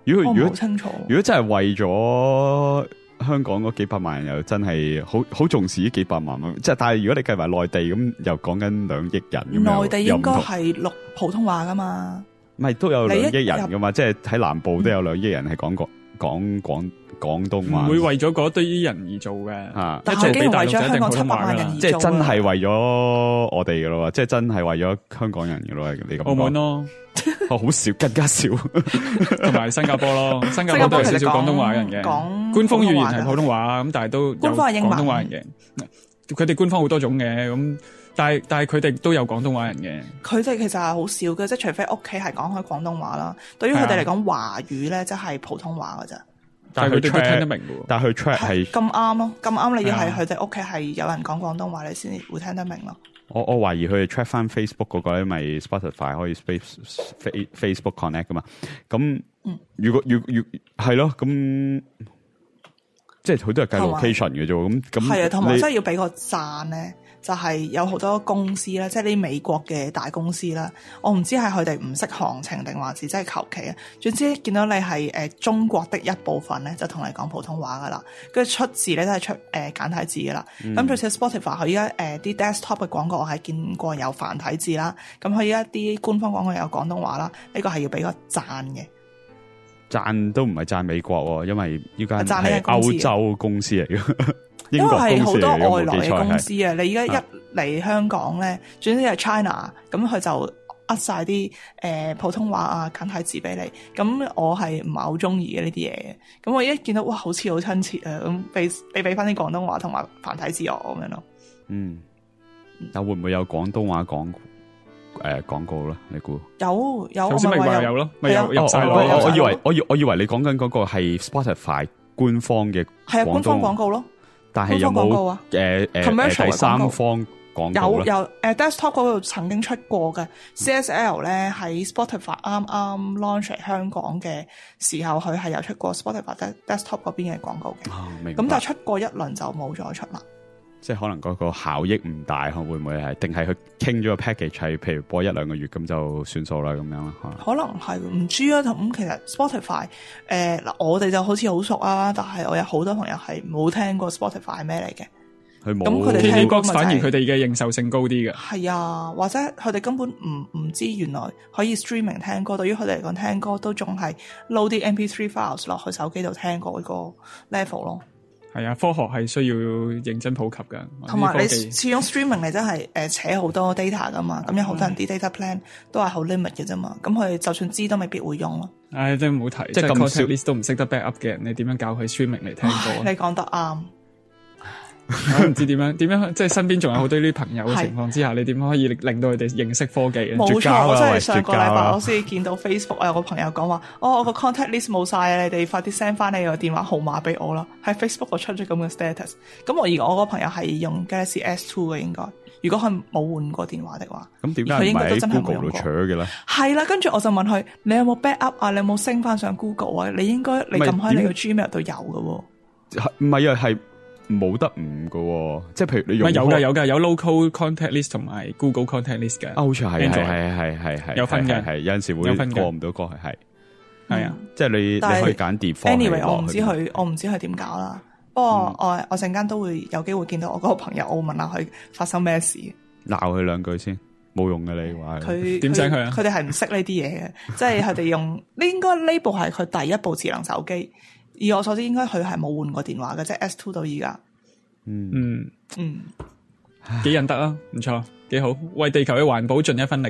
如果如果清楚， 如果真係為咗香港嗰幾百萬人，又真係好好重視呢幾百萬蚊。即係但係如果你計埋內地咁，又講緊兩億人咁。 內地應該係錄普通話噶嘛？ 唔係都有兩億人噶嘛？即係喺南部都有兩億人係講講講廣廣東話。 唔會為咗嗰堆人而做嘅。 啊， 但係已經為咗香港七百萬人而做。 即係真係為咗我哋噶咯，即係真係為咗香港人噶咯。你咁講。 澳門咯。 哦，好少，更加少， 同埋新加坡咯，新加坡都有少少廣東話人嘅，官方語言係普通話，咁但係都有廣東話人嘅。佢哋官方好多種嘅，咁但係但係佢哋都有廣東話人嘅。 佢哋其實係好少嘅，即係除非屋企係講開廣東話啦。對於佢哋嚟講，華語咧即係普通話噶咋。 但係佢哋都聽得明嘅。 但係佢 track 係咁啱咯，咁啱你要係佢哋屋企係有人講廣東話，你先會聽得明咯。 我我懷疑佢哋 track 翻 Facebook 嗰個咧，咪 Spotify 可以 Face Facebook Connect 噶嘛？咁、嗯、如果如如係咯，咁即係佢都係計 location 嘅啫。咁咁係啊，同埋真係要俾個讚咧，就係、是、有好多公司啦，即係啲美國嘅大公司啦。我唔知係佢哋唔識行情定還是真係求其啊。總之見到你係誒中國的一部分咧，就同你講普通話噶啦。跟住出字咧都係出誒、呃、簡體字噶啦。咁最似 Spotify 佢依家誒啲 desktop 嘅廣告，我係見過有繁體字啦。咁佢依家啲官方廣告有廣東話啦。呢、這個係要俾個讚嘅。 讚都唔係讚美國，因為依家係歐洲公司嚟嘅。 因為係好多外來嘅公司啊！你而家一嚟香港咧，總之係 China，咁佢就呃晒啲誒普通話啊簡體字俾你。咁我係唔係好中意嘅呢啲嘢嘅。咁我一見到哇，好似好親切啊！咁俾你俾翻啲廣東話同埋繁體字我咁樣咯。嗯， 但會唔會有廣東話廣誒廣告咧？你估有有？ 頭先咪話有咯，咪有入晒咯。 我以為我以我以為你講緊嗰個係 Spotify 官方嘅係啊，官方廣告咯。 但係有冇誒誒第三方廣告？ 有有誒、呃、desktop 嗰度曾經出過嘅 C S L 咧，喺 Spotify 啱啱 launch 嚟香港嘅時候，佢係有出過 Spotify desktop 嗰邊嘅廣告嘅。哦，明白。咁但係出過一輪就冇再出啦。 即係可能嗰個效益唔大，會唔會係？定係佢傾咗個 package 係，譬如播一兩個月咁就算數啦，咁樣啦。 可能係唔知啊。咁其實 Spotify 誒、呃、嗱，我哋就好似好熟啊，但係我有好多朋友係冇聽過 Spotify 係咩嚟嘅。 佢冇。 咁佢哋聽過、就是， 反而佢哋嘅認受性高啲嘅。係啊，或者佢哋根本唔唔知原來可以 streaming 聽歌。對於佢哋嚟講，聽歌都仲係 load 啲 M P three files 落去手機度聽過嗰個 level 咯。 係啊，科學係需要認真普及噶， 同埋你始終 streaming 你真係誒扯好多 data 噶嘛，咁有好多人啲 data plan 都係好 limit 嘅啫嘛，咁佢就算知都未必會用咯。 唉，真係唔好提，即係 contact list 都唔識得 back up 嘅人，你點樣教佢 streaming 嚟聽歌？ 你講得啱。 我唔知點樣點樣，即係身邊仲有好多啲朋友嘅情況之下，你點可以令到佢哋認識科技嘅？ 冇錯，我真係上個禮拜我先見到 Facebook 啊，有個朋友講話，哦，我個 contact list 冇晒啊，你哋快啲 send 翻你個電話號碼俾我啦。喺 Facebook 我出咗咁嘅 status。咁我而我個朋友係用 Galaxy S two 嘅應該，如果佢冇換過電話的話， 咁點解佢應該都真係冇用過嘅咧？ 係啦，跟住我就問佢：你有冇 backup 啊？你有冇升翻上 Google 啊？你應該你撳開你個 Gmail 都有嘅喎。 唔係啊，係。冇得唔噶，即係譬如你用有噶有噶有 local contact list 同埋 Google contact list 嘅， 好似係係係係係係有分嘅， 係有陣時會過唔到過去，係係啊，即係你你可以揀 default。 Anyway，我唔知佢我唔知佢點搞啦。不過我我陣間都會有機會見到我嗰個朋友，我問下佢發生咩事， 鬧佢兩句先，冇用嘅你話佢點醒佢啊？ 佢哋係唔識呢啲嘢嘅，即係佢哋用呢應該呢部係佢第一部智能手機。以我所知，應該佢係冇換過電話嘅，即係 S two 到而家。 嗯嗯嗯，幾忍得啊，唔錯，幾好，為地球嘅環保盡一分力。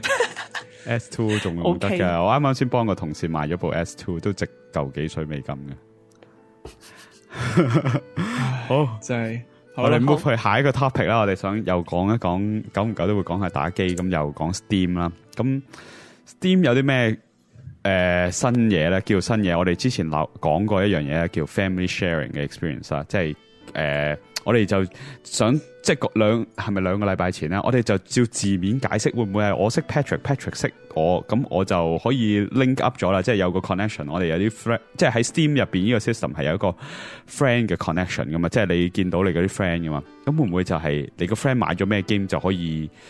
S two 仲用得㗎， okay. 我啱啱先幫個同事買咗部 S two， 都值嚿幾水美金嘅。好，就係、是、我哋 move 去下一個 topic 啦。我哋想又講一講，久唔久都會講下打機，咁又講 Steam 啦。咁 Steam 有啲咩誒新嘢咧？叫新嘢，我哋之前講過一樣嘢叫 family sharing 嘅 experience 啦，即係誒。呃我哋就想即係兩係咪兩個禮拜前咧？我哋就照字面解釋，會唔會係我識 Patrick，Patrick 識我，咁我就可以 link up 咗啦，即係有個 connection。我哋有啲 friend，即係喺 Steam 入邊呢個 system 係有一個 friend 嘅 connection 噶嘛，即係你見到你嗰啲 friend 噶嘛。咁會唔會就係你個 friend 買咗咩 game 就可以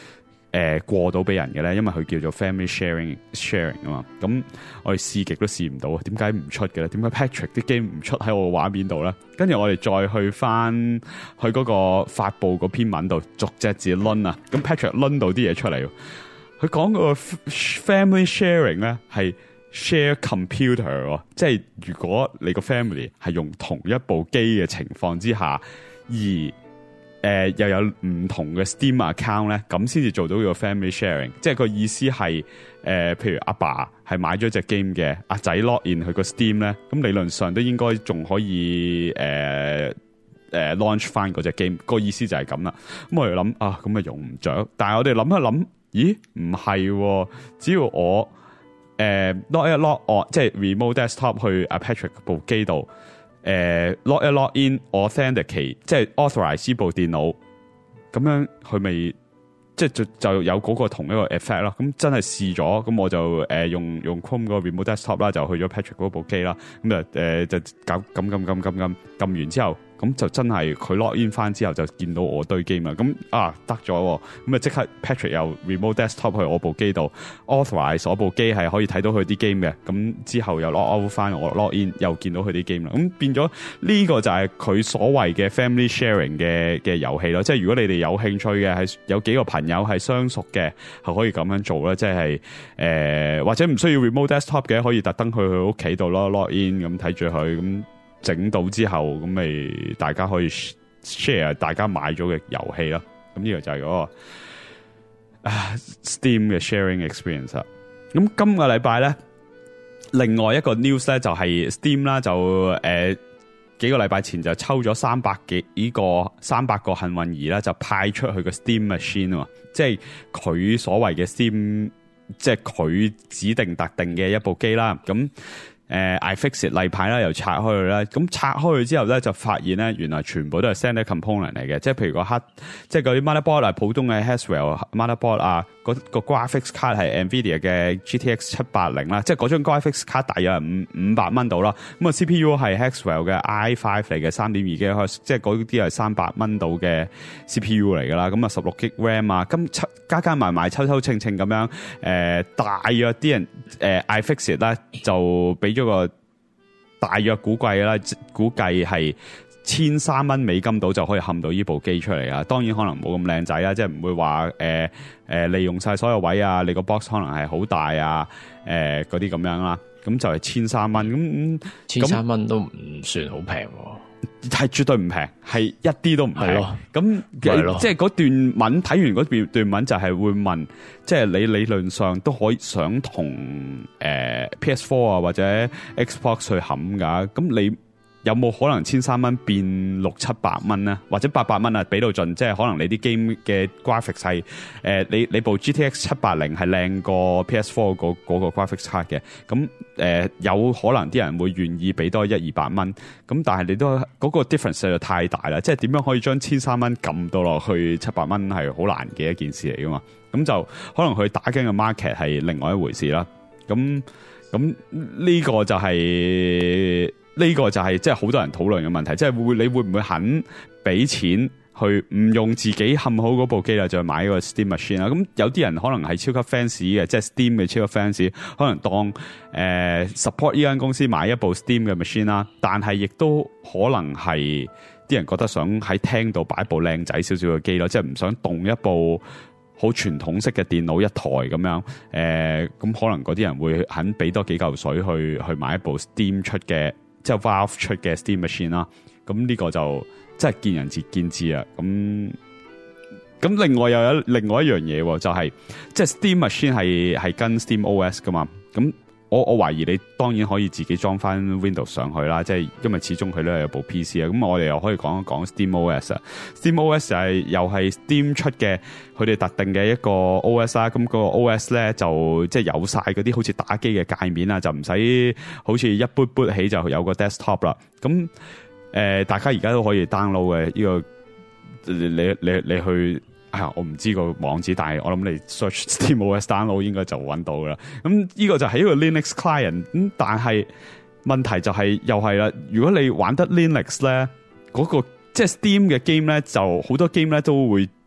誒過到俾人嘅咧？因為佢叫做 family sharing sharing 啊嘛。咁我哋試極都試唔到，點解唔出嘅咧？點解 Patrick 啲 game 唔出喺我畫面度咧？跟住我哋再去翻去嗰個發布嗰篇文度，逐隻字掄啊。咁 Patrick 掄到啲嘢出嚟，佢講個 family sharing 咧係 share computer， 即係如果你個 family 係用同一部機嘅情況之下，而誒、呃、又有唔同嘅 Steam account 咧，咁先至做到呢個 family sharing。即係個意思係誒、呃，譬如阿爸係買咗隻 game 嘅，阿仔 log in 佢個 Steam 咧，咁理論上都應該仲可以誒誒、呃呃、launch 翻嗰隻 game。個意思就係咁啦。咁我哋諗啊，咁咪用唔着。但係我哋諗一諗，咦，唔係，只要我誒 log 一 log on， 即係 remote desktop 去阿 Patrick 部機度。誒、uh, log 一 log in authenticate 即係 authorize 呢部電腦，咁樣佢咪即係就就有嗰個同一個 effect 啦。咁真係試咗，咁我就誒、呃、用用 Chrome 個 remote desktop 啦，就去咗 Patrick 嗰部機啦。咁就誒就搞撳撳撳撳撳撳完之後，咁就真係佢 log in 翻之後就見到我堆 game 啦。咁啊得咗，咁啊即刻 Patrick 又 remote desktop 去我部機度 authorize 我部機係可以睇到佢啲 game 嘅。咁之後又 log out 翻我 log in 又見到佢啲 game 啦。咁變咗呢個就係佢所謂嘅 family sharing 嘅嘅遊戲咯。即係如果你哋有興趣嘅，係有幾個朋友係相熟嘅，係可以咁樣做啦。即係誒、呃、或者唔需要 remote desktop 嘅，可以特登去佢屋企度咯 log in 咁睇住佢咁。整到之後，咁咪大家可以 share 大家買咗嘅遊戲啦。咁呢個就係嗰、那個啊 Steam 嘅 sharing experience 啦。咁今個禮拜咧，另外一個 news 咧就係 Steam 啦，就誒、呃、幾個禮拜前就抽咗三百幾呢個三百個幸運兒啦，就派出去個 Steam machine 啊，即係佢所謂嘅 Steam， 即係佢指定特定嘅一部機啦。咁誒 iFixit 例牌啦，又拆開佢啦，咁拆開佢之後咧，就發現咧，原來全部都係 standard component 嚟嘅，即係譬如個黑，即係嗰啲 motherboard 啊，普通嘅 Haswell motherboard 啊，嗰個 graphics card 係 Nvidia 嘅 G T X 七八零啦，即係嗰張 graphics card 大約係五五百蚊到啦，咁啊 C P U 係 Haswell 嘅 i 五嚟嘅 三點二 GHz， 即係嗰啲係三百蚊到嘅 C P U 嚟㗎啦，咁啊十六 G RAM 啊，咁加加埋埋抽抽稱稱咁樣，誒、呃、大約啲人誒 iFixit 咧就俾咗個大約估計啦，估計係千三蚊美金到就可以冚到呢部機出嚟啊！當然可能冇咁靚仔啊，即係唔會話誒誒利用晒所有位啊，你個 box 可能係好大啊，誒嗰啲咁樣啦，咁就係千三蚊咁， 千三蚊都唔算好平喎。 係絕對唔平，係一啲都唔平。咁即係嗰段文睇完嗰段段文就係會問，即係你理論上都可以想同誒、呃、P S 四 啊或者 Xbox 去冚噶，咁你有冇可能千三蚊變六七百蚊咧，或者八百蚊啊？俾到盡，即係可能你啲 game 嘅 graphics 係誒、呃，你你部 G T X 七八零係靚過 P S 四 嗰嗰個 graphics card 嘅，咁誒、呃、有可能啲人會願意俾多一二百蚊，咁但係你都嗰、嗰個 difference 實在太大啦，即係點樣可以將千三蚊撳到落去七百蚊係好難嘅一件事嚟噶嘛？咁就可能佢打緊嘅 market 係另外一回事啦。咁咁呢個就係、是。呢、這個就係即係好多人討論嘅問題，即係會你會唔會肯俾錢去唔用自己冚好嗰部機啦，就買一個 Steam machine 啦？咁有啲人可能係超級 fans 嘅，即係 Steam 嘅超級 fans，可能當誒、呃、support 呢間公司買一部 Steam 嘅 machine 啦，但係亦都可能係啲人覺得想喺廳度擺部靚仔少少嘅機咯，即係唔想動一部好傳統式嘅電腦一台咁樣，誒、呃、咁可能嗰啲人會肯俾多幾嚿水去去買一部 Steam 出嘅。即係 Valve 出嘅 Steam Machine 啦，咁呢個就真係見仁見智啊。咁咁另外又有另外一樣嘢，就係、是、即係 Steam Machine 係係跟 Steam O S 噶嘛。咁我我懷疑你當然可以自己裝翻 Windows 上去啦，即係因為始終佢都係有部 P C 啊。咁我哋又可以講一講 Steam O S 啊。Steam O S 就係又係 Steam 出嘅，佢哋特定嘅一個 O S 啦。咁個 O S 咧就即係有晒嗰啲好似打機嘅界面啊，就唔使好似一 boot boot 起就有個 desktop 啦。咁誒、呃，大家而家都可以 download 嘅呢個，你你你，你去。啊、我唔知個網址，但係我諗你 search Steam O S download 應該就揾到噶啦。咁呢個就係一個 Linux client，咁但係問題就係、是、又係啦。如果你玩得 Linux 咧，嗰、那個即係 Steam 嘅 game 咧，就好多 game 咧都會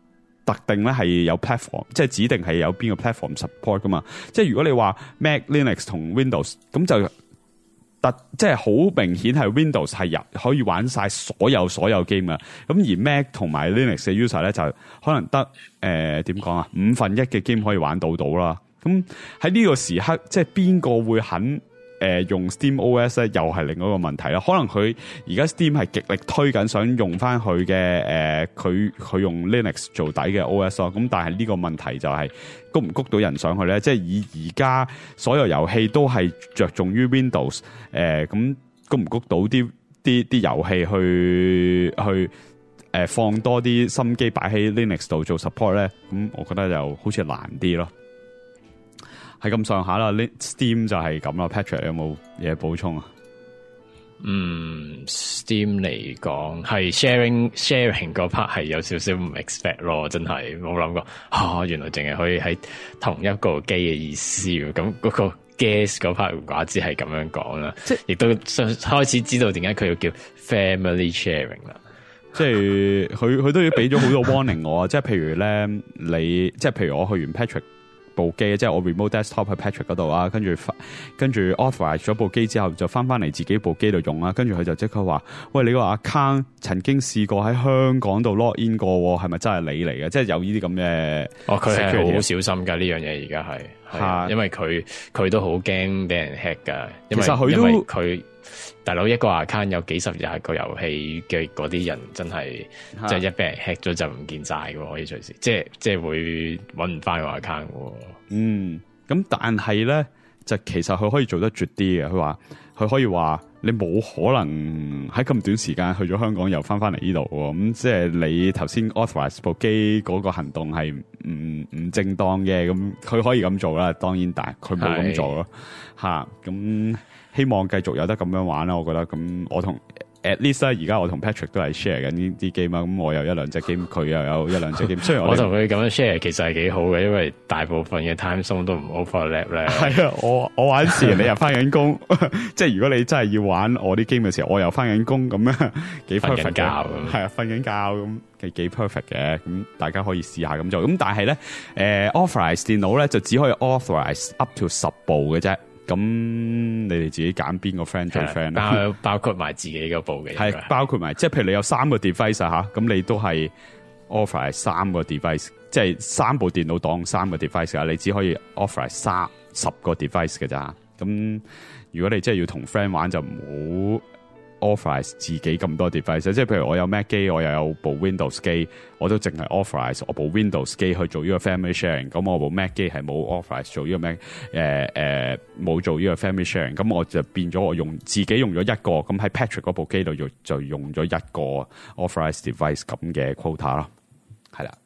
特定咧係有 platform， 即係指定係有邊個 platform support 噶嘛。即係如果你話 Mac、Linux 同 Windows， 咁就特即係好明顯係 Windows 係入可以玩晒所有所有 game 噶。咁而 Mac 同埋 Linux 嘅 user 咧就可能得誒點講啊，五分一嘅 game 可以玩到到啦。咁喺呢個時刻，即係邊個會肯？誒、呃，用 Steam O S 咧，又係另外一個問題啦。可能佢而家 Steam 係極力推緊，想用翻佢嘅誒，佢、呃、佢用 Linux 做底嘅 O S 咯。咁但係呢個問題就係谷唔谷到人上去咧？即係以而家所有遊戲都係着重於 Windows，誒、呃，咁谷唔谷到啲啲啲遊戲去去誒、呃、放多啲心機擺喺 Linux 度做 support 咧？咁我覺得就好似難啲咯。係咁上下啦 ，Steam 就係咁啦。Patrick 有冇嘢補充啊？ 嗯 ，Steam 嚟講係 sharing sharing 嗰 part 係有少少唔 expect 咯，真係冇諗過啊！原來淨係可以喺同一個機嘅意思，咁嗰個 guest 嗰 part 唔怪之係咁樣講啦，即係亦都開始知道點解佢要叫 family sharing 啦。 即係佢佢都要俾咗好多 warning 我啊！即係譬如咧，你即係譬如我去完 Patrick。部機即係我 remote desktop 喺 Patrick 嗰度啊，跟住跟住 authorize 咗部機之後，就翻翻嚟自己部機度用啦。跟住佢就即刻話：喂，你個 account 曾經試過喺香港度 log in 過，係咪真係你嚟嘅？即係有呢啲咁嘅。哦，佢係好小心㗎呢樣嘢，而家係係因為佢佢都好驚俾人 hack 㗎。其實佢都佢大佬一個 account 有幾十廿個遊戲嘅嗰啲人真係即係一俾人 hack 咗就唔見晒嘅，可以隨時即係即係會搵唔翻個 account 嘅。嗯，咁但係咧就其實佢可以做得絕啲嘅。佢話佢可以話你冇可能喺咁短時間去咗香港又翻翻嚟呢度喎。咁即係你頭先 authorize 部機嗰個行動係唔唔正當嘅。咁佢可以咁做啦，當然但係佢冇咁做咯。吓，咁希望繼續有得咁樣玩啦。我覺得咁我同 at least 咧，而家我同 Patrick 都係 share 緊呢啲 game 啊。咁我有一兩隻 game， 佢又有一兩隻 game。雖然我同佢咁樣 share 其實係幾好嘅，因為大部分嘅 time zone 都唔 overlap 咧。係啊，我我玩時你又翻緊工，即係如果你真係要玩我啲 game 嘅時候，我又翻緊工咁樣幾 perfect 嘅。係啊，瞓緊覺咁幾幾 perfect 嘅。咁大家可以試下咁做。咁但係咧，誒 authorize 電腦咧就只可以 authorize up to 十部嘅啫。咁你哋自己揀邊個 friend 最 friend 包包括埋自己嗰部嘅，係包括埋，即係譬如你有三個 device 啊吓，咁你都係 offer 三個 device， 即係三部電腦當三個 device 啊，你只可以 offer 三十個 device 嘅咋。咁如果你真係要同 friend 玩，就唔好 offer 自己咁多 device， 即係譬如我有 Mac 機，我又有部 Windows 機，我都淨係 offer 我部 Windows 機去做呢個 family sharing， 咁我部 Mac 機係冇 offer 做呢個 Mac 誒誒冇做呢個 family sharing， 咁我就變咗我用自己用咗一個，咁喺 Patrick 嗰部機度就就用咗一個 offer device 咁嘅 quota 咯，係啦。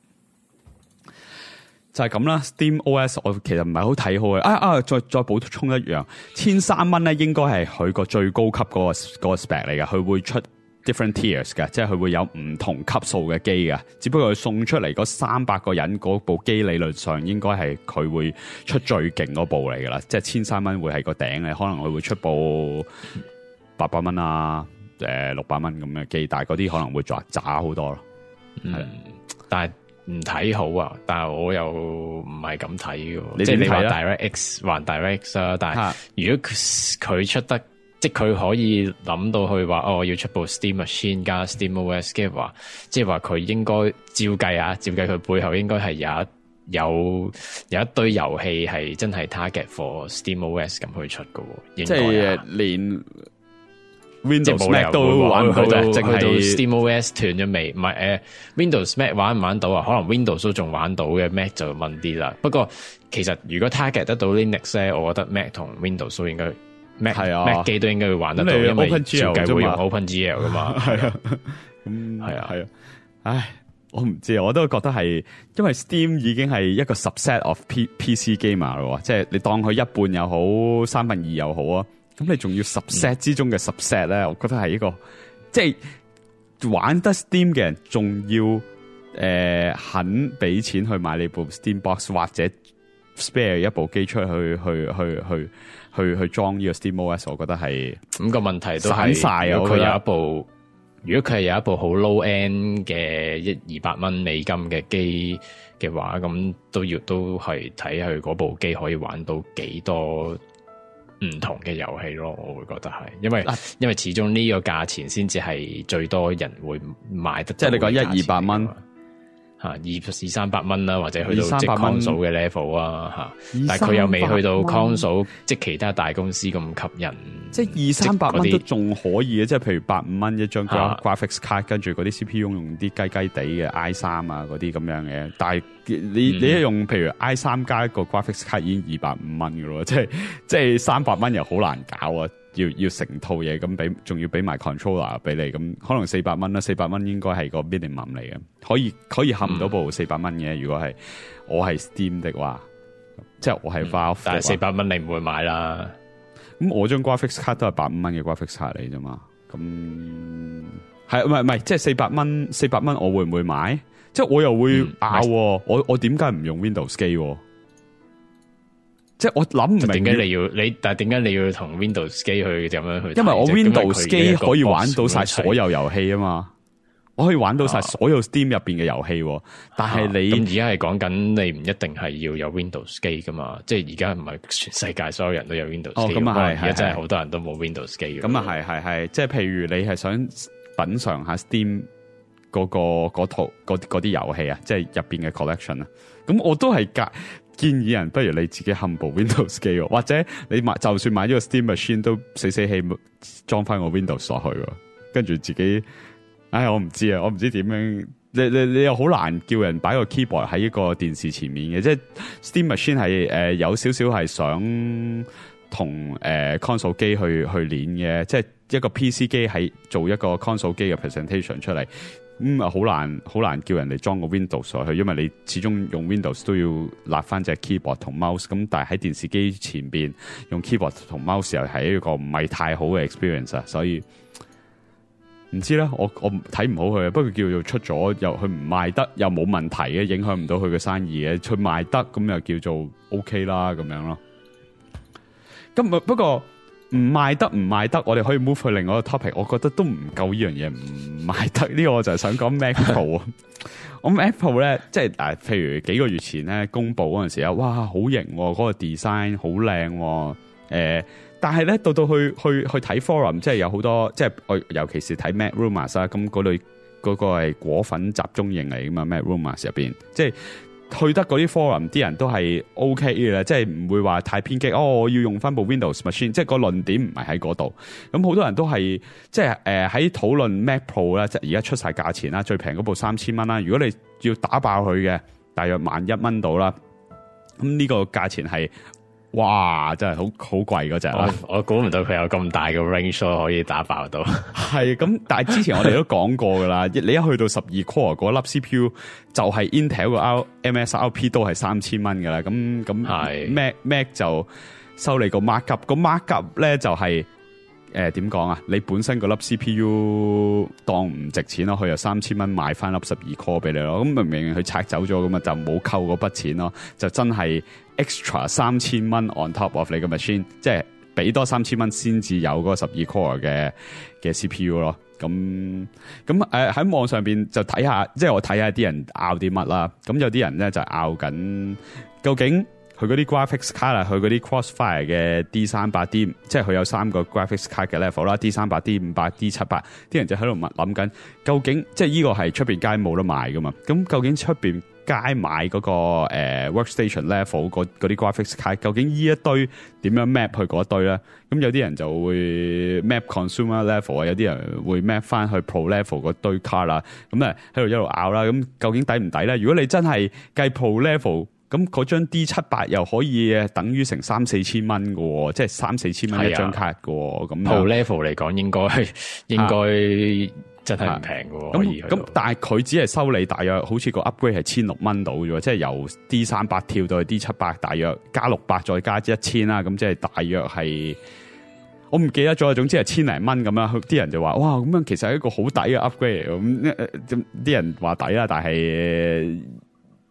就係咁啦 ，Steam O S 我其實唔係好睇好嘅。啊啊，再再補充一樣，千三蚊咧應該係佢個最高級嗰個嗰個 spec 嚟嘅，佢會出 different tiers 嘅，即係佢會有唔同級數嘅機嘅。只不過佢送出嚟嗰三百個人嗰部機理論上應該係佢會出最勁嗰部嚟噶啦，即係千三蚊會係個頂嘅，可能佢會出部八百蚊啊，誒六百蚊咁嘅機，但係嗰啲可能會再渣好多咯。係、嗯，但係。唔睇好啊，但係我又唔係咁睇嘅，即係你話 DirectX 還 DirectX 啊，但係如果佢出得，即係佢可以諗到去話，哦，我要出部 Steam Machine 加 Steam O S 嘅話，即係話佢應該照計啊，照計佢背後應該係有一有有一堆遊戲係真係 target for Steam O S 咁去出嘅，即係連。Windows Mac 都玩唔到，淨係 Steam O S 斷咗未？唔係誒 ，Windows Mac 玩唔玩到啊？可能 Windows 都仲玩到嘅 ，Mac 就問啲啦。不過其實如果 target 得到 Linux 咧，我覺得 Mac 同 Windows 都應該 Mac 係啊 Mac 機都應該會玩得到，因為照計會用 OpenGL 噶嘛。係啊，咁係啊係啊。唉，我唔知啊，我都覺得係，因為 Steam 已經係一個 subset of P PC gamer 咯，即係你當佢一半又好，三分二又好啊。咁你仲要 subset 之中嘅 subset 咧、嗯，我覺得係一個即係玩得 Steam 嘅人，仲要誒、呃、肯俾錢去買你部 Steam Box 或者 spare 一部機出去去去去去去裝呢個 Steam O S， 我覺得係五個問題都係散晒啊！佢有一部如果佢係有一部好 low end 嘅一二百蚊美金嘅機嘅話，咁都要都係睇佢嗰部機可以玩到幾多唔同嘅遊戲咯。我會覺得係，因為、啊、因為始終呢個價錢先至係最多人會買得， 即係你講一二百蚊。 吓二二三百蚊啦，或者去到即係 console 嘅 level 啊吓，但係佢又未去到 console，即係其他大公司咁吸引。即係二三百蚊都仲可以嘅，即係譬如百五蚊一張 graphics 卡，跟住嗰啲 C P U 用啲雞雞地嘅 i 三啊嗰啲咁樣嘅。但係你、嗯、你一用譬如 i 三加一個 graphics 卡已經二百五蚊嘅咯，即係即係三百蚊又好難搞啊！要要成套嘢咁俾，仲要俾埋 controller 俾你，咁可能四百蚊啦，四百蚊應該係個 minimum 嚟嘅，可以可以冚到部四百蚊嘅。如果係我係 Steam 的話，即係我係 Valve，但係四百蚊你唔會買啦。咁我張 graphics 卡都係百五蚊嘅 graphics 卡嚟啫嘛。咁係唔係唔係，即係四百蚊，四百蚊我會唔會買？即係我又會拗、嗯，我我點解唔用 Windows 機？即係我諗唔明點解你要你，但係點解你要同 Windows 機去咁樣去？因為我 Windows 機可以玩到晒所有遊戲啊嘛，我可以玩到晒所有 Steam 入邊嘅遊戲。但係你咁而家係講緊你唔一定係要有 Windows 機噶嘛？即係而家唔係全世界所有人都有 Windows 機。哦，咁啊係，而家真係好多人都冇 Windows 機。咁啊係係係，即係譬如你係想品嘗下 Steam 嗰、嗰個嗰套嗰嗰啲遊戲啊，即係入邊嘅 collection 啊，咁我都係隔。建議人不如你自己冚部 Windows 機，或者你買就算買咗個 Steam Machine 都死死氣裝翻個 Windows 落去，跟住自己，唉，我唔知啊，我唔知點樣，你你你又好難叫人擺個 keyboard 喺一個電視前面嘅，即係 Steam Machine 係誒、呃、有少少係想同誒、呃、console 機去去練嘅，即係一個 P C 機喺做一個 console 機嘅 presentation 出嚟。咁啊，好難好難叫人哋裝個 Windows 上去，因為你始終用 Windows 都要立翻隻 keyboard 同 mouse。咁但係喺電視機前邊用 keyboard 同 mouse 又係一個唔係太好嘅 experience 啊，所以唔知咧，我我睇唔好佢。不過叫做出咗又佢唔賣得，又冇問題嘅，影響唔到佢嘅生意嘅。佢賣得咁又叫做 OK 啦，咁樣咯。咁啊，不過。唔賣得唔賣得，我哋可以 move 去另外一個 topic。我覺得都唔夠呢樣嘢唔賣得。呢、這個我就係想講 Mac Pro 啊。我 Mac Pro 咧，即係誒，譬如幾個月前咧公布嗰陣時啊，哇，好型喎，嗰、那個 design 好靚喎。誒、呃，但係咧到到去去去睇 forum，即係有好多，即係我尤其是睇 Mac Rumors 啊，咁嗰類嗰個係果粉集中營嚟噶嘛 Mac Rumors 入邊，即係。去得嗰啲 forum 啲人都係 OK 嘅啦，即係唔會話太偏激。哦，我要用翻部 Windows Machine，即係個論點唔係喺嗰度。咁好多人都係即係誒喺討論 Mac Pro 啦，即係而家出晒價錢啦，最平嗰部三千蚊啦。如果你要打爆佢嘅，大約萬一蚊到啦。咁呢個價錢係。哇！真係好好貴嗰隻啦，我估唔到佢有咁大嘅 range 可以打爆到。係咁，但係之前我哋都講過噶啦，你一去到十二 core 嗰粒 C P U 就係 Intel 個 M S R P 都係三千蚊噶啦。咁咁 Mac Mac 就收你個 markup，個 markup 咧就係誒點講啊？你本身個粒 C P U 當唔值錢咯，佢又三千蚊買翻粒十二 core 俾你咯。咁明明佢拆走咗，咁啊就冇扣嗰筆錢咯，就真係。extra 三千蚊 on top of 你嘅 machine， 即係俾多三千蚊先至有嗰個十二 core 嘅嘅 C P U 咯。咁咁誒喺網上邊就睇下，即係我睇下啲人拗啲乜啦。咁有啲人咧就拗緊究竟佢嗰啲 graphics card 啊，佢嗰啲 Crossfire 嘅 D 三百 D， 即係佢有三個 graphics card 嘅 level 啦 ，D 三百、D 五百、D 七百，啲人就喺度問諗緊，究竟即係呢個係出邊街冇得賣噶嘛？咁究竟出邊街買嗰、那個誒、呃、workstation level 嗰啲 graphics card， 究竟呢一堆點樣 map 去嗰堆咧？咁有啲人就會 map consumer level 啊，有啲人會 map 翻去 pro level 嗰堆 card 啦。咁啊喺度一路拗啦。咁究竟抵唔抵咧？如果你真係計 pro level，咁嗰張 D 七百又可以等於成三四千蚊嘅，即係三四千蚊一張卡嘅。咁 pro level 嚟講，應該應該。真係唔平嘅，咁咁，但係佢只係收你大約好似個 upgrade 係千六蚊到啫，即係由 D 三百跳到去 D 七百，大約加六百再加一千啦，咁即係大約係我唔記得咗，總之係千零蚊咁啦。啲人就話哇，咁樣其實係一個好抵嘅 upgrade 咁，啲人話抵啦，但係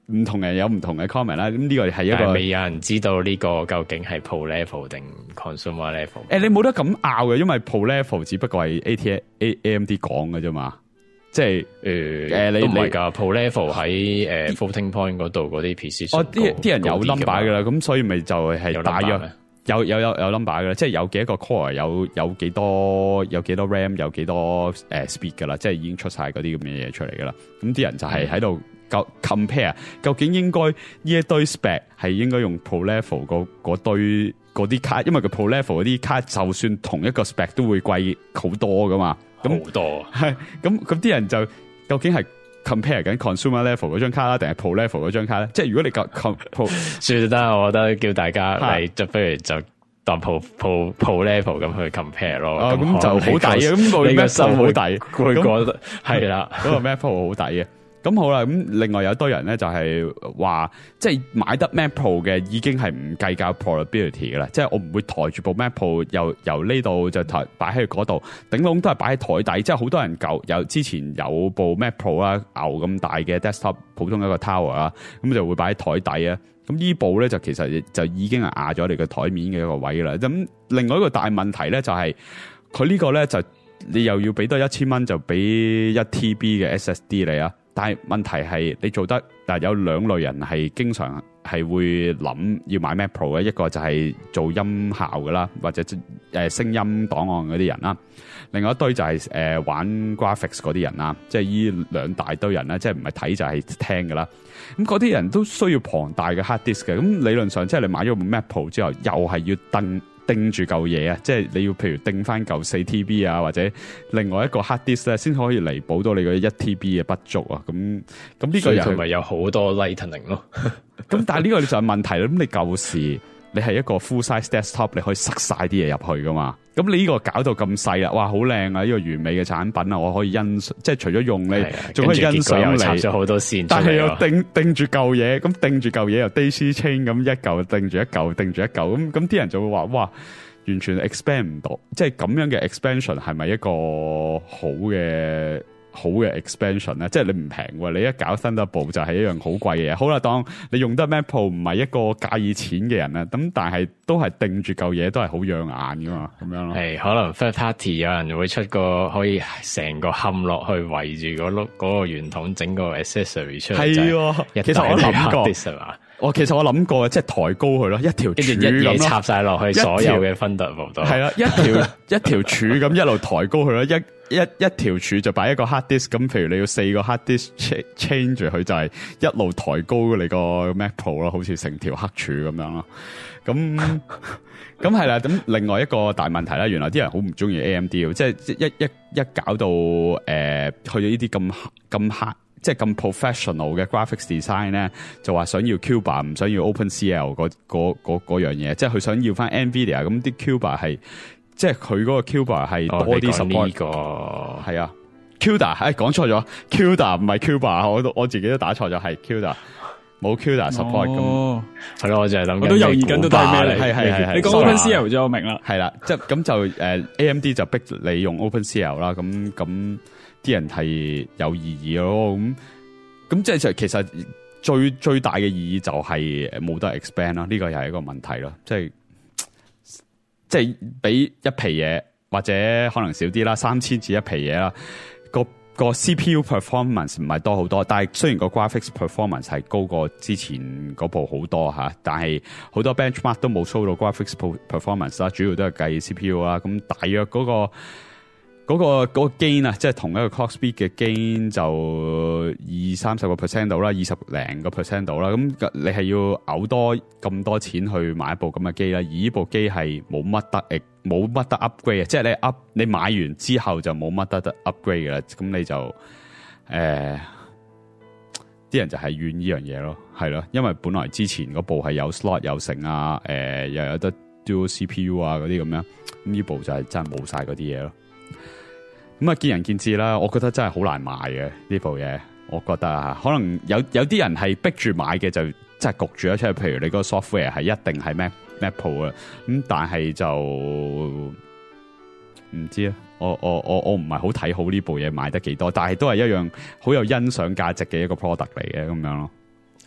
唔同人有唔同嘅 comment 啦。咁呢個係一個未有人知道呢個究竟係 Pro level 定 consumer level。誒、 欸，你冇得咁拗嘅，因為 Pro level 只不過係 A T A A M D 講嘅啫嘛。即係誒誒，你唔係㗎 Pro level 喺誒 floating point 嗰度嗰啲 P C。 哦，啲啲人有 number 㗎啦，咁所以咪就係大約有有有有 number 㗎啦，即係有幾多個 core，有有幾多有幾多 RAM， 有幾多誒、呃、speed 㗎啦，即係已經出晒嗰啲咁嘅嘢出嚟㗎啦。咁啲人就係喺度 compare，究竟應該呢一堆 spec 係應該用 Pro level 嗰嗰堆嗰啲卡，因為個 Pro level 嗰啲卡就算同一個 spec 都會貴好多㗎嘛。咁好多係咁咁啲人就究竟係 compare 緊 consumer level 嗰張卡啦，定係 pro level 嗰張卡咧？即係如果你個 pro 算得，我覺得叫大家嚟就不如就當 pro pro pro level 咁去 compare 咯。 哦，咁就好抵嘅，咁個 Mac Pro 好抵， 會覺得係啦， 嗰個 Mac Pro 好抵嘅。咁好啦，咁另外有一堆人咧就係話，即係買得 Mac Pro 嘅已經係唔計較 portability 嘅啦，即係我唔會抬住部 Mac Pro 由由呢度就抬擺喺嗰度，頂籠都係擺喺台底。即係好多人舊有之前有部 Mac Pro 啦，牛咁大嘅 desktop 普通一個 tower 啦，咁就會擺喺台底啊。咁呢部咧就其實就已經係壓咗你個台面嘅一個位啦。咁另外一個大問題咧就係佢呢個咧就你又要俾多一千蚊就俾一 T B 嘅 S S D 你啊。但係問題係你做得，但係有兩類人係經常係會諗要買 Mac Pro 嘅，一個就係做音效㗎啦，或者誒聲音檔案嗰啲人啦，另外一堆就係誒玩 graphics 嗰啲人啦，即係依兩大堆人啦，即係唔係睇就係聽㗎啦。咁嗰啲人都需要龐大嘅 hard disk 嘅，咁理論上即係你買咗部 Mac Pro 之後，又係要登。定住嚿嘢啊，即係你要譬如定翻嚿四 T B 啊，或者另外一個 hard disk 咧，先可以彌補到你嗰一 T B 嘅不足啊。咁咁呢個又咪有好多 lightning 咯。 咁但係呢個就係問題啦。咁你舊時你係一個 full size desktop，你可以塞晒啲嘢入去噶嘛。咁你呢個搞到咁細啦，哇，好靚啊！呢、這個完美嘅產品啊，我可以欣賞，即係除咗用你，仲可以欣賞你。插咗好多線，但係又定定住嚿嘢，咁定住嚿嘢又 daisy chain 咁一嚿定住一嚿，定住一嚿，咁咁啲人就會話，哇，完全 expand 唔到，即係咁樣嘅 expansion 係咪一個好嘅？好嘅 expansion 咧，即係你唔平喎，你一搞 Thunderbolt 就係一樣好貴嘅嘢。好啦，當你用得 Mac Pro 唔係一個介意錢嘅人啊，咁但係都係定住嚿嘢，都係好養眼噶嘛，咁樣咯。係可能 third party 有人會出個可以成個冚落去圍住嗰碌嗰個圓筒整個 accessory 出嚟。係，其實我諗過係嘛。我其實我諗過，即係抬高佢咯，一條柱咁插晒落去所有嘅 Thunderbolt 度。係啦，一條一條柱咁一路抬高佢咯，一一一條柱就擺一個 hard disk，咁譬如你要四個 hard disk change 住佢，就係一路抬高你個 Mac Pro 咯，好似成條黑柱咁樣咯。咁咁係啦，咁另外一個大問題啦，原來啲人好唔中意 A M D， 即係一一一搞到誒、呃、去咗呢啲咁咁黑。即係咁 professional 嘅 graphics design 咧，就話想要 Cuba 唔想要 OpenCL 嗰嗰嗰嗰樣嘢，即係佢想要翻 Nvidia 咁啲 Cuba 係，即係佢嗰個 Cuba 係多啲 support 個係啊 Cuda 係講錯咗 Cuda 唔係 Cuba， 我都我自己都打錯咗係 Cuda 冇 Cuda support 咁係咯，我就係諗我都猶豫緊到底係咩嚟，係係係你講 OpenCL 就我明啦，係啦，即係咁就誒、uh, A M D 就逼你用 OpenCL 啦，咁咁。啲人係有意義咯，咁咁即係其實最最大嘅意義就係冇得 expand 啦，呢個又係一個問題咯，即係即係俾一皮嘢或者可能少啲啦，三千至一皮嘢啦，個個 C P U performance 唔係多好多，但係雖然個 graphics performance 係高過之前嗰部好多吓，但係好多 benchmark 都冇 show 到 graphics performance 啦，主要都係計 C P U 啦，咁大約嗰個。嗰、那個嗰、那個 gain 啊，即係同一個 clock speed 嘅 gain 就二三十個 percent 到啦，二十零個 percent 到啦。咁你係要嘔多咁多錢去買一部咁嘅機啦，而呢部機係冇乜得冇乜得 upgrade 啊，即係你 up 你買完之後就冇乜得得 upgrade 嘅啦。咁你就誒啲、呃、人就係怨呢樣嘢咯，係咯，因為本來之前嗰部係有 slot 有成啊，誒、呃、又有得 dual C P U 啊嗰啲咁樣，咁呢部就係真係冇晒嗰啲嘢咯。咁啊，見仁見智啦。我覺得真係好難買嘅呢部嘢。我覺得啊，可能有有啲人係逼住買嘅，就真係焗住咗出嚟。譬如你嗰個 software 係一定係 Mac Mac Pro 啊，咁但係就唔知啊。我我我我唔係好睇好呢部嘢賣得幾多，但係都係一樣好有欣賞價值嘅一個 product 嚟嘅咁樣咯。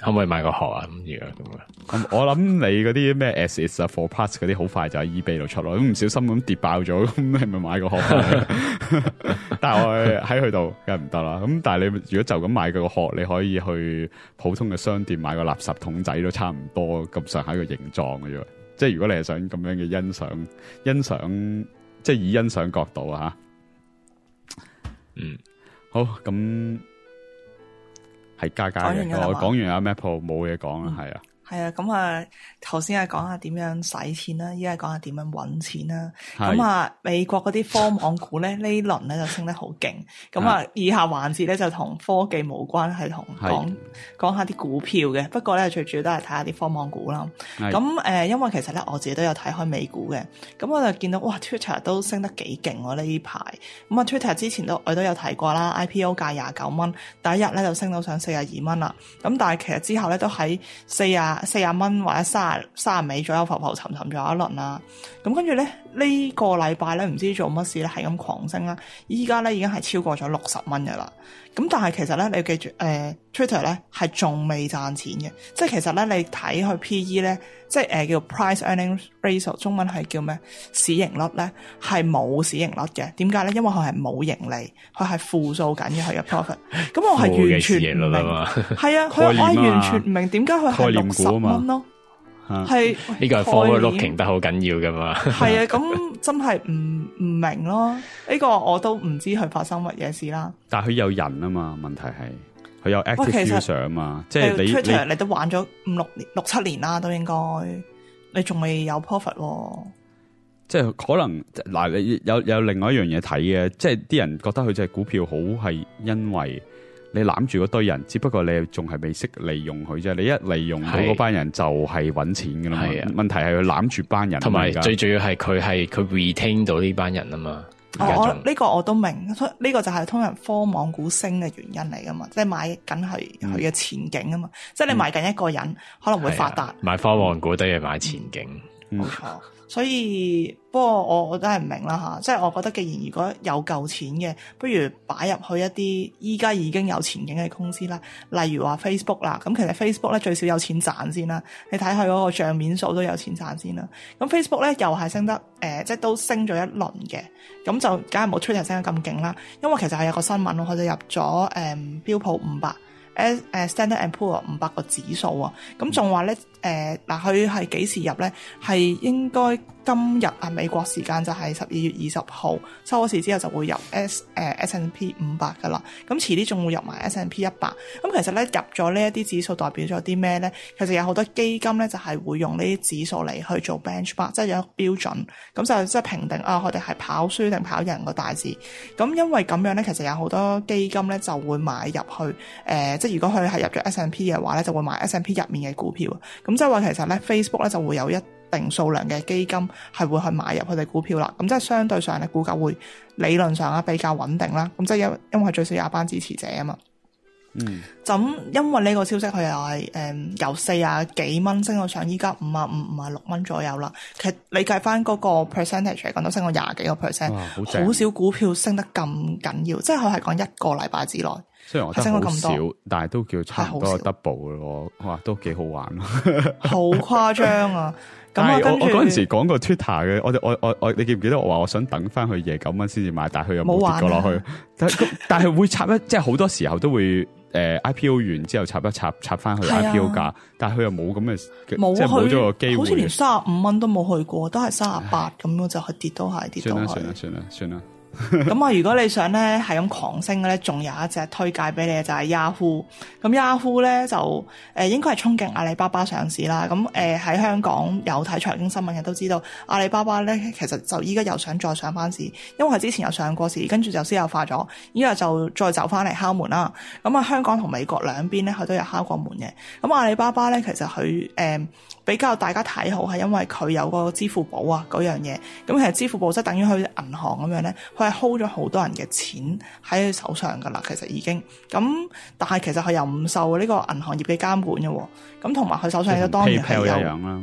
可唔可以買個殼啊？咁而家咁啊？ 咁我諗你嗰啲咩 as is 啊 for parts 嗰啲好快就喺 eBay 度出咯，咁唔小心咁跌爆咗，咁你咪買個殼。但係我喺佢度梗係唔得啦。咁但係你如果就咁買個殼，你可以去普通嘅商店買個垃圾桶仔都差唔多咁上下個形狀嘅啫。即係如果你係想咁樣嘅欣賞，欣賞即係以欣賞角度啊吓。嗯，好咁。係加加嘅，我講完阿 Maple 冇嘢講啦，係啊， 係啊，咁啊，頭先係講下點樣使錢啦，依家係講下點樣搵錢啦。咁啊，美國嗰啲科網股咧，呢輪咧就升得好勁。咁啊，以下環節咧就同科技無關，係同講講下啲股票嘅。不過咧，最主要都係睇下啲科網股啦。咁誒、呃，因為其實咧我自己都有睇開美股嘅。咁我就見到哇 ，Twitter 都升得幾勁喎呢排。咁啊 ，Twitter 之前都我都有提過啦 ，I P O 價廿九蚊，第一日咧就升到上四十二蚊啦。咁但係其實之後咧都喺四十四十蚊或者三十三十尾左右浮浮沉沉咗一輪啦。咁跟住咧呢、這個禮拜咧唔知做乜事咧係咁狂升啦。依家咧已經係超過咗六十蚊嘅啦。咁但係其實咧你要記住，誒、呃、Twitter 咧係仲未賺錢嘅。即係其實咧你睇佢 P E 咧，即係誒、呃、叫 Price Earnings Ratio， 中文係叫咩？市盈率咧係冇市盈率嘅。點解咧？因為佢係冇盈利，佢係負數緊嘅佢嘅 profit。咁我係完全唔明，係啊，佢我係完全唔明點解佢係六十蚊咯。係呢個係 forward looking 得好緊要噶嘛？係啊，咁真係唔唔明咯。呢、這個我都唔知佢發生乜嘢事啦。但係佢有人啊嘛，問題係佢有 active user 啊嘛，即係你 Twitter 你，你都玩咗五六年、六七年啦，都應該你仲未有 profit、哦。即係可能嗱，你有有另外一樣嘢睇嘅，即係啲人覺得佢隻股票好係因為。你攬住嗰堆人，只不過你仲係未識利用佢啫。你一利用到嗰班人就係揾錢噶啦嘛。問題係佢攬住班人，同埋最主要係佢係佢 retain 到呢班人啊嘛。我呢、這個我都明，呢、這個就係通常科網股升嘅原因嚟噶嘛。即係買緊係佢嘅前景啊嘛。嗯、即係你買緊一個人、嗯、可能會發達，買科網股都要買前景。冇、嗯、錯。所以不過我我真係唔明啦吓，即係我覺得既然如果有夠錢嘅，不如擺入去一啲依家已經有前景嘅公司啦，例如話 Facebook 啦，咁其實 Facebook 咧最少有錢賺先啦，你睇佢嗰個賬面數都有錢賺先啦。咁 Facebook 咧又係升得誒、呃，即係都升咗一輪嘅，咁就梗係冇 Twitter 升得咁勁啦。因為其實係有個新聞，佢就入咗誒、嗯、標普五百。誒誒 Standard and Poor 五百個指數啊，咁仲話咧誒嗱，佢係幾時入咧？係應該今日啊，美國時間就係十二月二十號收咗市之後就會入 S 誒、呃、S and P 五百噶啦。咁遲啲仲會入埋 S and P 一百。咁其實咧入咗呢一啲指數代表咗啲咩咧？其實有好多基金咧就係、是、會用呢啲指數嚟去做 benchmark，即係有一個標準，咁就即係評定啊，佢哋係跑輸定跑贏個大市。咁因為咁樣咧，其實有好多基金咧就會買入去誒。呃即係如果佢係入咗 S and P 嘅話咧，就會買 S and P 入面嘅股票。咁即係話其實咧 Facebook 咧就會有一定數量嘅基金係會去買入佢哋股票啦。咁即係相對上咧股價會理論上啊比較穩定啦。咁即係因因為佢最少有一班支持者啊嘛。嗯。咁因為呢個消息佢又係誒由四啊幾蚊升到上依家五啊五、五啊六蚊左右啦。其實你計翻嗰個 percentage 嚟講都升到廿幾個 percent。好少股票升得咁緊要，即係佢係講一個禮拜之內。雖然我覺得好少，但係都叫差唔多 double 咯，哇，都幾好玩咯，好誇張啊！咁啊，我我嗰陣時講過 Twitter 嘅，我我我我，你記唔記得我話我想等翻去廿九蚊先至買，但係佢又冇跌過落去。但係但係會插一，即係好多時候都會誒、呃、I P O 完之後插一插插翻去 I P O 價，但係佢又冇咁嘅，即係冇咗個機會。好似連三十五蚊都冇去過，都係三十八咁咯，就係跌到係跌到係。算啦算啦算啦。咁啊，如果你想咧係咁狂升嘅咧，仲有一隻推介俾你嘅就係 Yahoo。咁 Yahoo 咧就誒、呃、應該係憧憬阿里巴巴上市啦。咁誒喺香港有睇財經新聞嘅都知道，阿里巴巴咧其實就依家又想再上翻市，因為佢之前有上過市，跟住就私有化咗，依家就再走翻嚟敲門啦。咁啊，香港同美國兩邊咧佢都有敲過門嘅。咁阿里巴巴咧其實佢誒、呃、比較大家睇好係因為佢有個支付寶啊嗰樣嘢。咁其實支付寶即係等於佢銀行咁樣咧。佢係 hold 咗好多人嘅錢喺佢手上噶啦，其實已經咁，但係其實佢又唔受呢個銀行業嘅監管嘅，咁同埋佢手上亦都當然係有，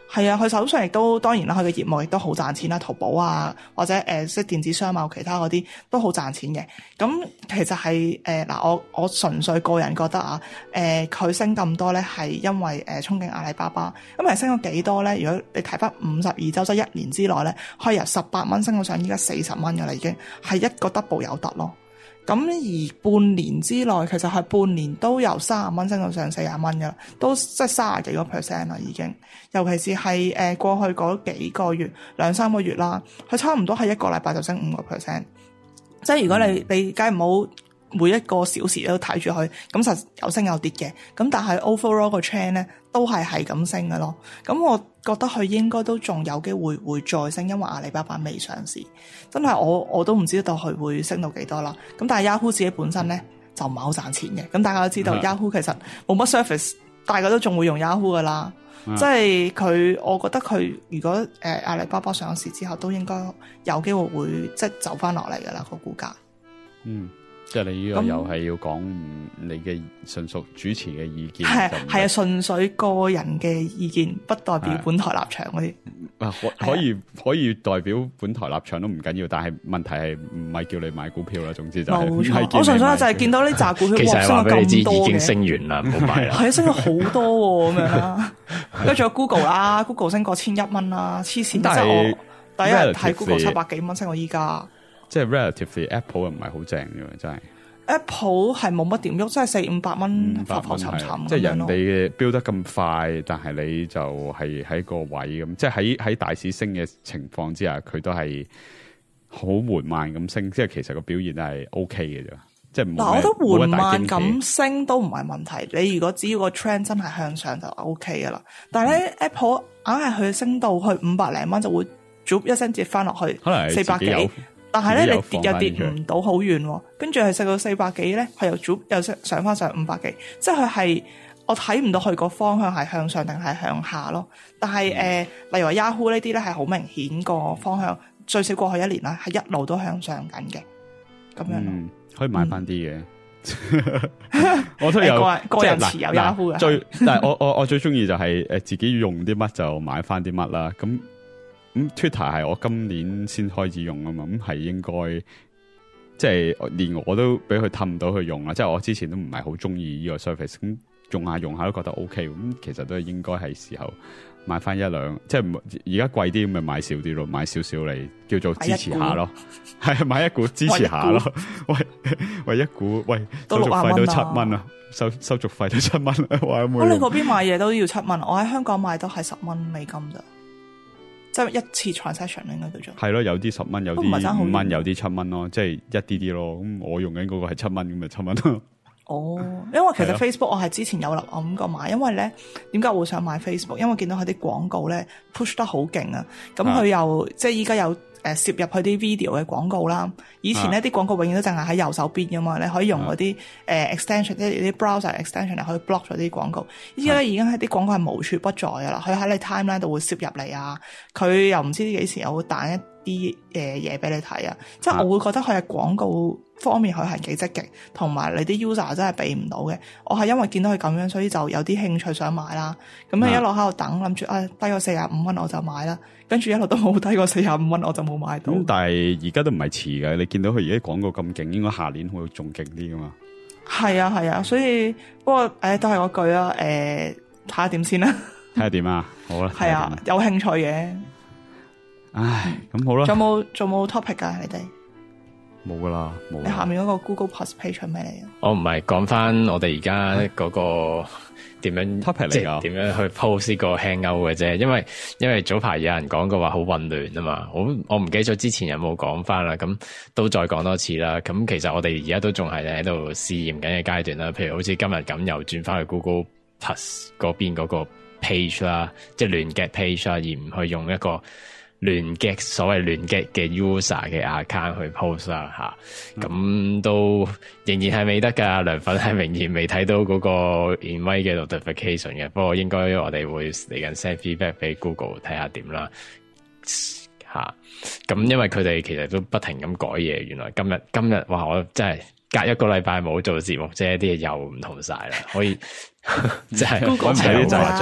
係啊，佢手上亦都當然啦，佢嘅業務亦都好賺錢啦，淘寶啊或者誒、呃、即係電子商貿其他嗰啲都好賺錢嘅。咁其實係誒嗱，我我純粹個人覺得啊，誒、呃、佢升咁多咧係因為誒、呃、憧憬阿里巴巴。咁係升咗幾多咧？如果你睇翻五十二週，即係一年之內咧，可以由十八蚊升到上依家四十蚊㗎啦，已經係一個 double 有得咯。咁而半年之內，其實係半年都由三十蚊升到上四十蚊噶啦，都即係三十幾個 percent 啦已經。尤其是係誒、呃、過去嗰幾個月兩三個月啦，佢差唔多係一個禮拜就升五個 percent。即係如果你你梗係唔好每一個小時都睇住佢，咁實有升有跌嘅。咁但係 overall 個 trend 咧都係係咁升嘅咯。咁我覺得佢應該都仲有機會會再升，因為阿里巴巴未上市，真係我我都唔知道佢會升到幾多啦。咁但係 Yahoo 自己本身咧就唔係好賺錢嘅。咁大家都知道 Yahoo 其實冇乜 service， 大家都仲會用 Yahoo 噶啦。即係佢，我覺得佢如果誒、呃、阿里巴巴上市之後，都應該有機會會即係走翻落嚟噶啦個股價。 嗯。即係你呢個又係要講你嘅純屬主持嘅意見， 係係啊，純粹個人嘅意見，不代表本台立場嗰啲。 啊，可可以可以代表本台立場都唔緊要，但係問題係唔係叫你買股票啦。總之就係冇錯，我純粹就係見到呢扎股票， 其實升咗咁多嘅， 已經升完啦，唔好買啦。 係啊，升咗好多咁樣啦。跟住仲有 Google 啦，Google 升過千一蚊啦，黐線！即係我第一日睇 Google 七百幾蚊，升到依家。即係 relatively Apple 又唔係好正嘅，真係 Apple 係冇乜點喐，即係四五百蚊浮浮沉沉。 即係人哋嘅飆得咁快，但係你就係喺個位咁，即係喺喺大市升嘅情況之下，佢都係好緩慢咁升。即係其實個表現係 OK 嘅啫。即係嗱， 我覺得緩慢咁升都唔係問題。你如果只要個 trend 真係向上就 OK 噶啦。但係咧、嗯、，Apple 硬係佢升到去五百零蚊就會 drop 一聲跌翻落去四百幾。但係咧，你跌又跌唔到好遠，跟住係食到四百幾咧，佢又早又上翻上五百幾，即係佢係我睇唔到佢個方向係向上定係向下咯。但係誒、呃，例如話 Yahoo 呢啲咧係好明顯個方向，最少過去一年啦，係一路都向上緊嘅，咁樣、嗯、 可以買翻啲嘅。我都有個人持有 Yahoo 嘅， 最但係我我我最中意就係誒自己用啲乜就買翻啲乜啦，咁。咁 Twitter 係我今年先開始用啊嘛，咁係應該即係連我都俾佢氹到去用啦，即係我之前都唔係好中意呢個 service，咁用下用下都覺得 OK，咁其實都係應該係時候買翻一兩，即係而家貴啲咁咪買少啲咯，買少少嚟叫做支持下咯，係買一股支持下咯，喂喂一股喂手續費都七蚊啊，手手續費都七蚊，哇！ 我你嗰邊買嘢都要七蚊，我喺香港買都係十蚊美金咋。即係一次 transaction 應該叫做係咯，有啲十蚊，有啲五蚊，有啲七蚊咯，即係一啲啲咯。咁我用緊嗰個係七蚊，咁咪七蚊咯。 哦，因為其實 Facebook 我係之前有諗諗過買，因為咧點解我會想買 Facebook？ 因為見到佢啲廣告咧 push 得好勁啊，咁佢又即係依家有。誒攝入去啲 video 嘅廣告啦，以前呢啲廣告永遠都淨係喺右手邊㗎嘛，你可以用嗰啲誒 extension，即係啲 browser extension 嚟可以 block 咗啲廣告。依家咧已經係啲廣告係無處不在㗎啦，佢喺你 timeline 度會攝入嚟啊，佢又唔知幾時又會彈一啲誒嘢俾你睇啊，即係我會覺得佢係廣告方面佢係幾積極，同埋你啲 user 真係俾唔到嘅。我係因為見到佢咁樣，所以就有啲興趣想買啦。咁你一路喺度等，諗住啊低過四十五蚊我就買啦。跟住一路都冇低過四十五蚊，我就冇買到。咁、嗯、但係而家都唔係遲嘅，你見到佢而家廣告咁勁，應該下年會仲勁啲噶嘛？係啊係啊，所以不過誒、呃、都係嗰句啦，誒睇下點先啦。睇下點啊，好啦。係啊，有興趣嘅。唉，咁好啦。仲有冇仲冇 topic 噶？你哋冇噶啦，冇。你下面嗰個 Google Plus page 係咩嚟啊？我唔係講翻我哋而家嗰個。點樣 topic 嚟噶？點樣去 post 呢個 hangout 嘅啫？因為因為早排有人講過話好混亂啊嘛，我我唔記得咗之前有冇講翻啦，咁都再講多次啦。咁其實我哋而家都仲係喺度試驗緊嘅階段啦。譬如好似今日咁，又轉翻去 Google Plus 嗰邊嗰個 page 啦，即係亂 get page 啦，而唔去用一個亂 get 所謂亂 get 嘅 user 嘅 account 去 post 啦吓，咁、嗯、都仍然係未得噶，涼粉係仍然未睇到嗰個 invite 嘅 notification 嘅，不過應該我哋會嚟緊 send feedback 俾 Google 睇下點啦吓，咁因為佢哋其實都不停咁改嘢，原來今日今日哇我真係隔一個禮拜冇做節目，即係啲嘢又唔同晒啦，可以即係 Google 啲誇張。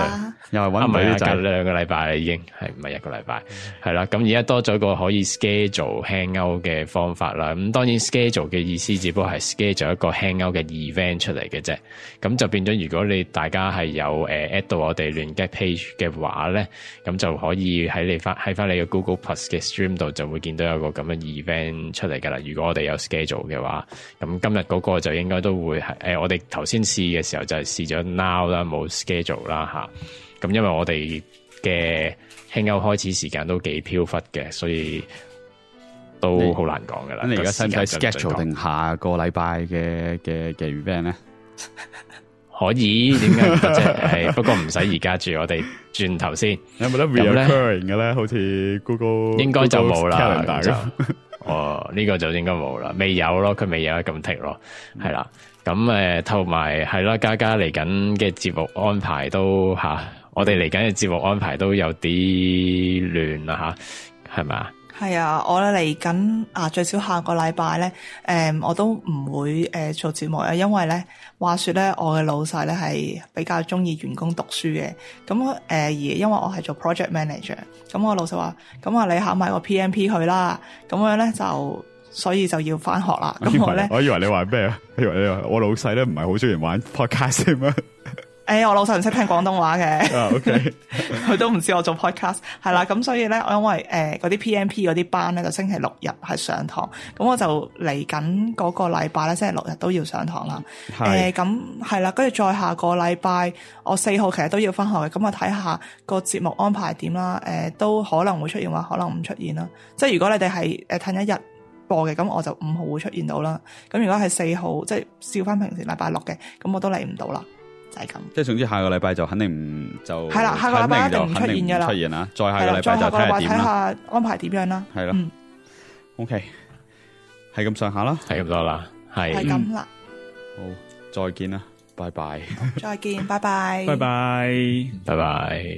又係搵唔到就兩個禮拜啦，已經係唔係一個禮拜係啦。咁而家多咗個可以 schedule hangout 嘅方法啦。咁當然 schedule 嘅意思只不過係 schedule 一個 hangout 嘅 event 出嚟嘅啫。咁就變咗，如果你大家係有誒 add 到我哋亂 get page 嘅話咧，咁就可以喺你翻喺翻你嘅 Google Plus 嘅 stream 度就會見到有個咁嘅 event 出嚟噶啦。如果我哋有 schedule 嘅話，咁今日嗰個就應該都會係誒、呃，我哋頭先試嘅時候就係試咗 now 啦，冇 schedule 啦吓。咁因為我哋嘅 hangout 開始時間都幾飄忽嘅，所以都好難講噶啦。 咁你而家使唔使 schedule 定下個禮拜嘅嘅嘅 event 咧？ 可以，點解唔得啫？係不過唔使而家住，我哋轉頭先。 有冇得 recurring 嘅咧？好似 Google 應該就冇啦。 就哦，呢、這個就應該冇啦，未有咯，佢未有得咁剔咯，係、嗯、啦。咁誒，同埋係啦，嘉嘉嚟緊嘅節目安排都吓。我哋嚟緊嘅節目安排都有啲亂啦吓，係咪啊？ 係啊，我嚟緊啊，最少下個禮拜咧，誒、嗯，我都唔會誒、呃、做節目啊，因為咧，話說咧，我嘅老細咧係比較中意員工讀書嘅，咁誒、呃、而因為我係做 project manager，咁我老細話，咁啊你考埋個 P M P 去啦，咁樣咧就，所以就要翻學啦。咁我咧， 我以為你話咩啊？我以為你話我老細咧唔係好中意玩 podcast 咁樣。 誒、欸，我老細唔識聽廣東話嘅，佢、 oh, okay. 都唔知我做 podcast， 係啦，咁所以咧，我因為誒嗰啲 P M P 嗰啲班咧，就星期六日係上堂，咁我就嚟緊嗰個禮拜咧，星期六日都要上堂啦。誒，咁係啦，跟住再下個禮拜，我四號其實都要翻學嘅，咁我睇下個節目安排點啦。誒、呃，都可能會出現話，可能唔出現啦。即係如果你哋係誒褪一日播嘅，咁我就五號會出現到啦。咁如果係四號，即係照翻平時禮拜六嘅，咁我都嚟唔到啦。就係咁，即係總之下個禮拜就肯定唔就係啦， 下個禮拜一定唔出現噶啦， 出現啦。再下個禮拜就睇下下安排點樣啦。 係咯、嗯、，OK，係咁上下啦， 係咁多啦，係係咁啦。 好，再見啦，拜拜。 再見，拜拜， 拜拜， 拜拜。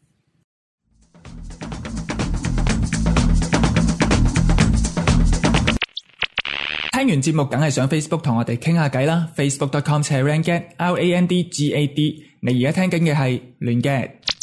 聽完節目梗係上 Facebook 同我哋傾下偈啦 ，facebook dot com slash rangad r a n d g a d。你而家聽緊嘅係亂 gad。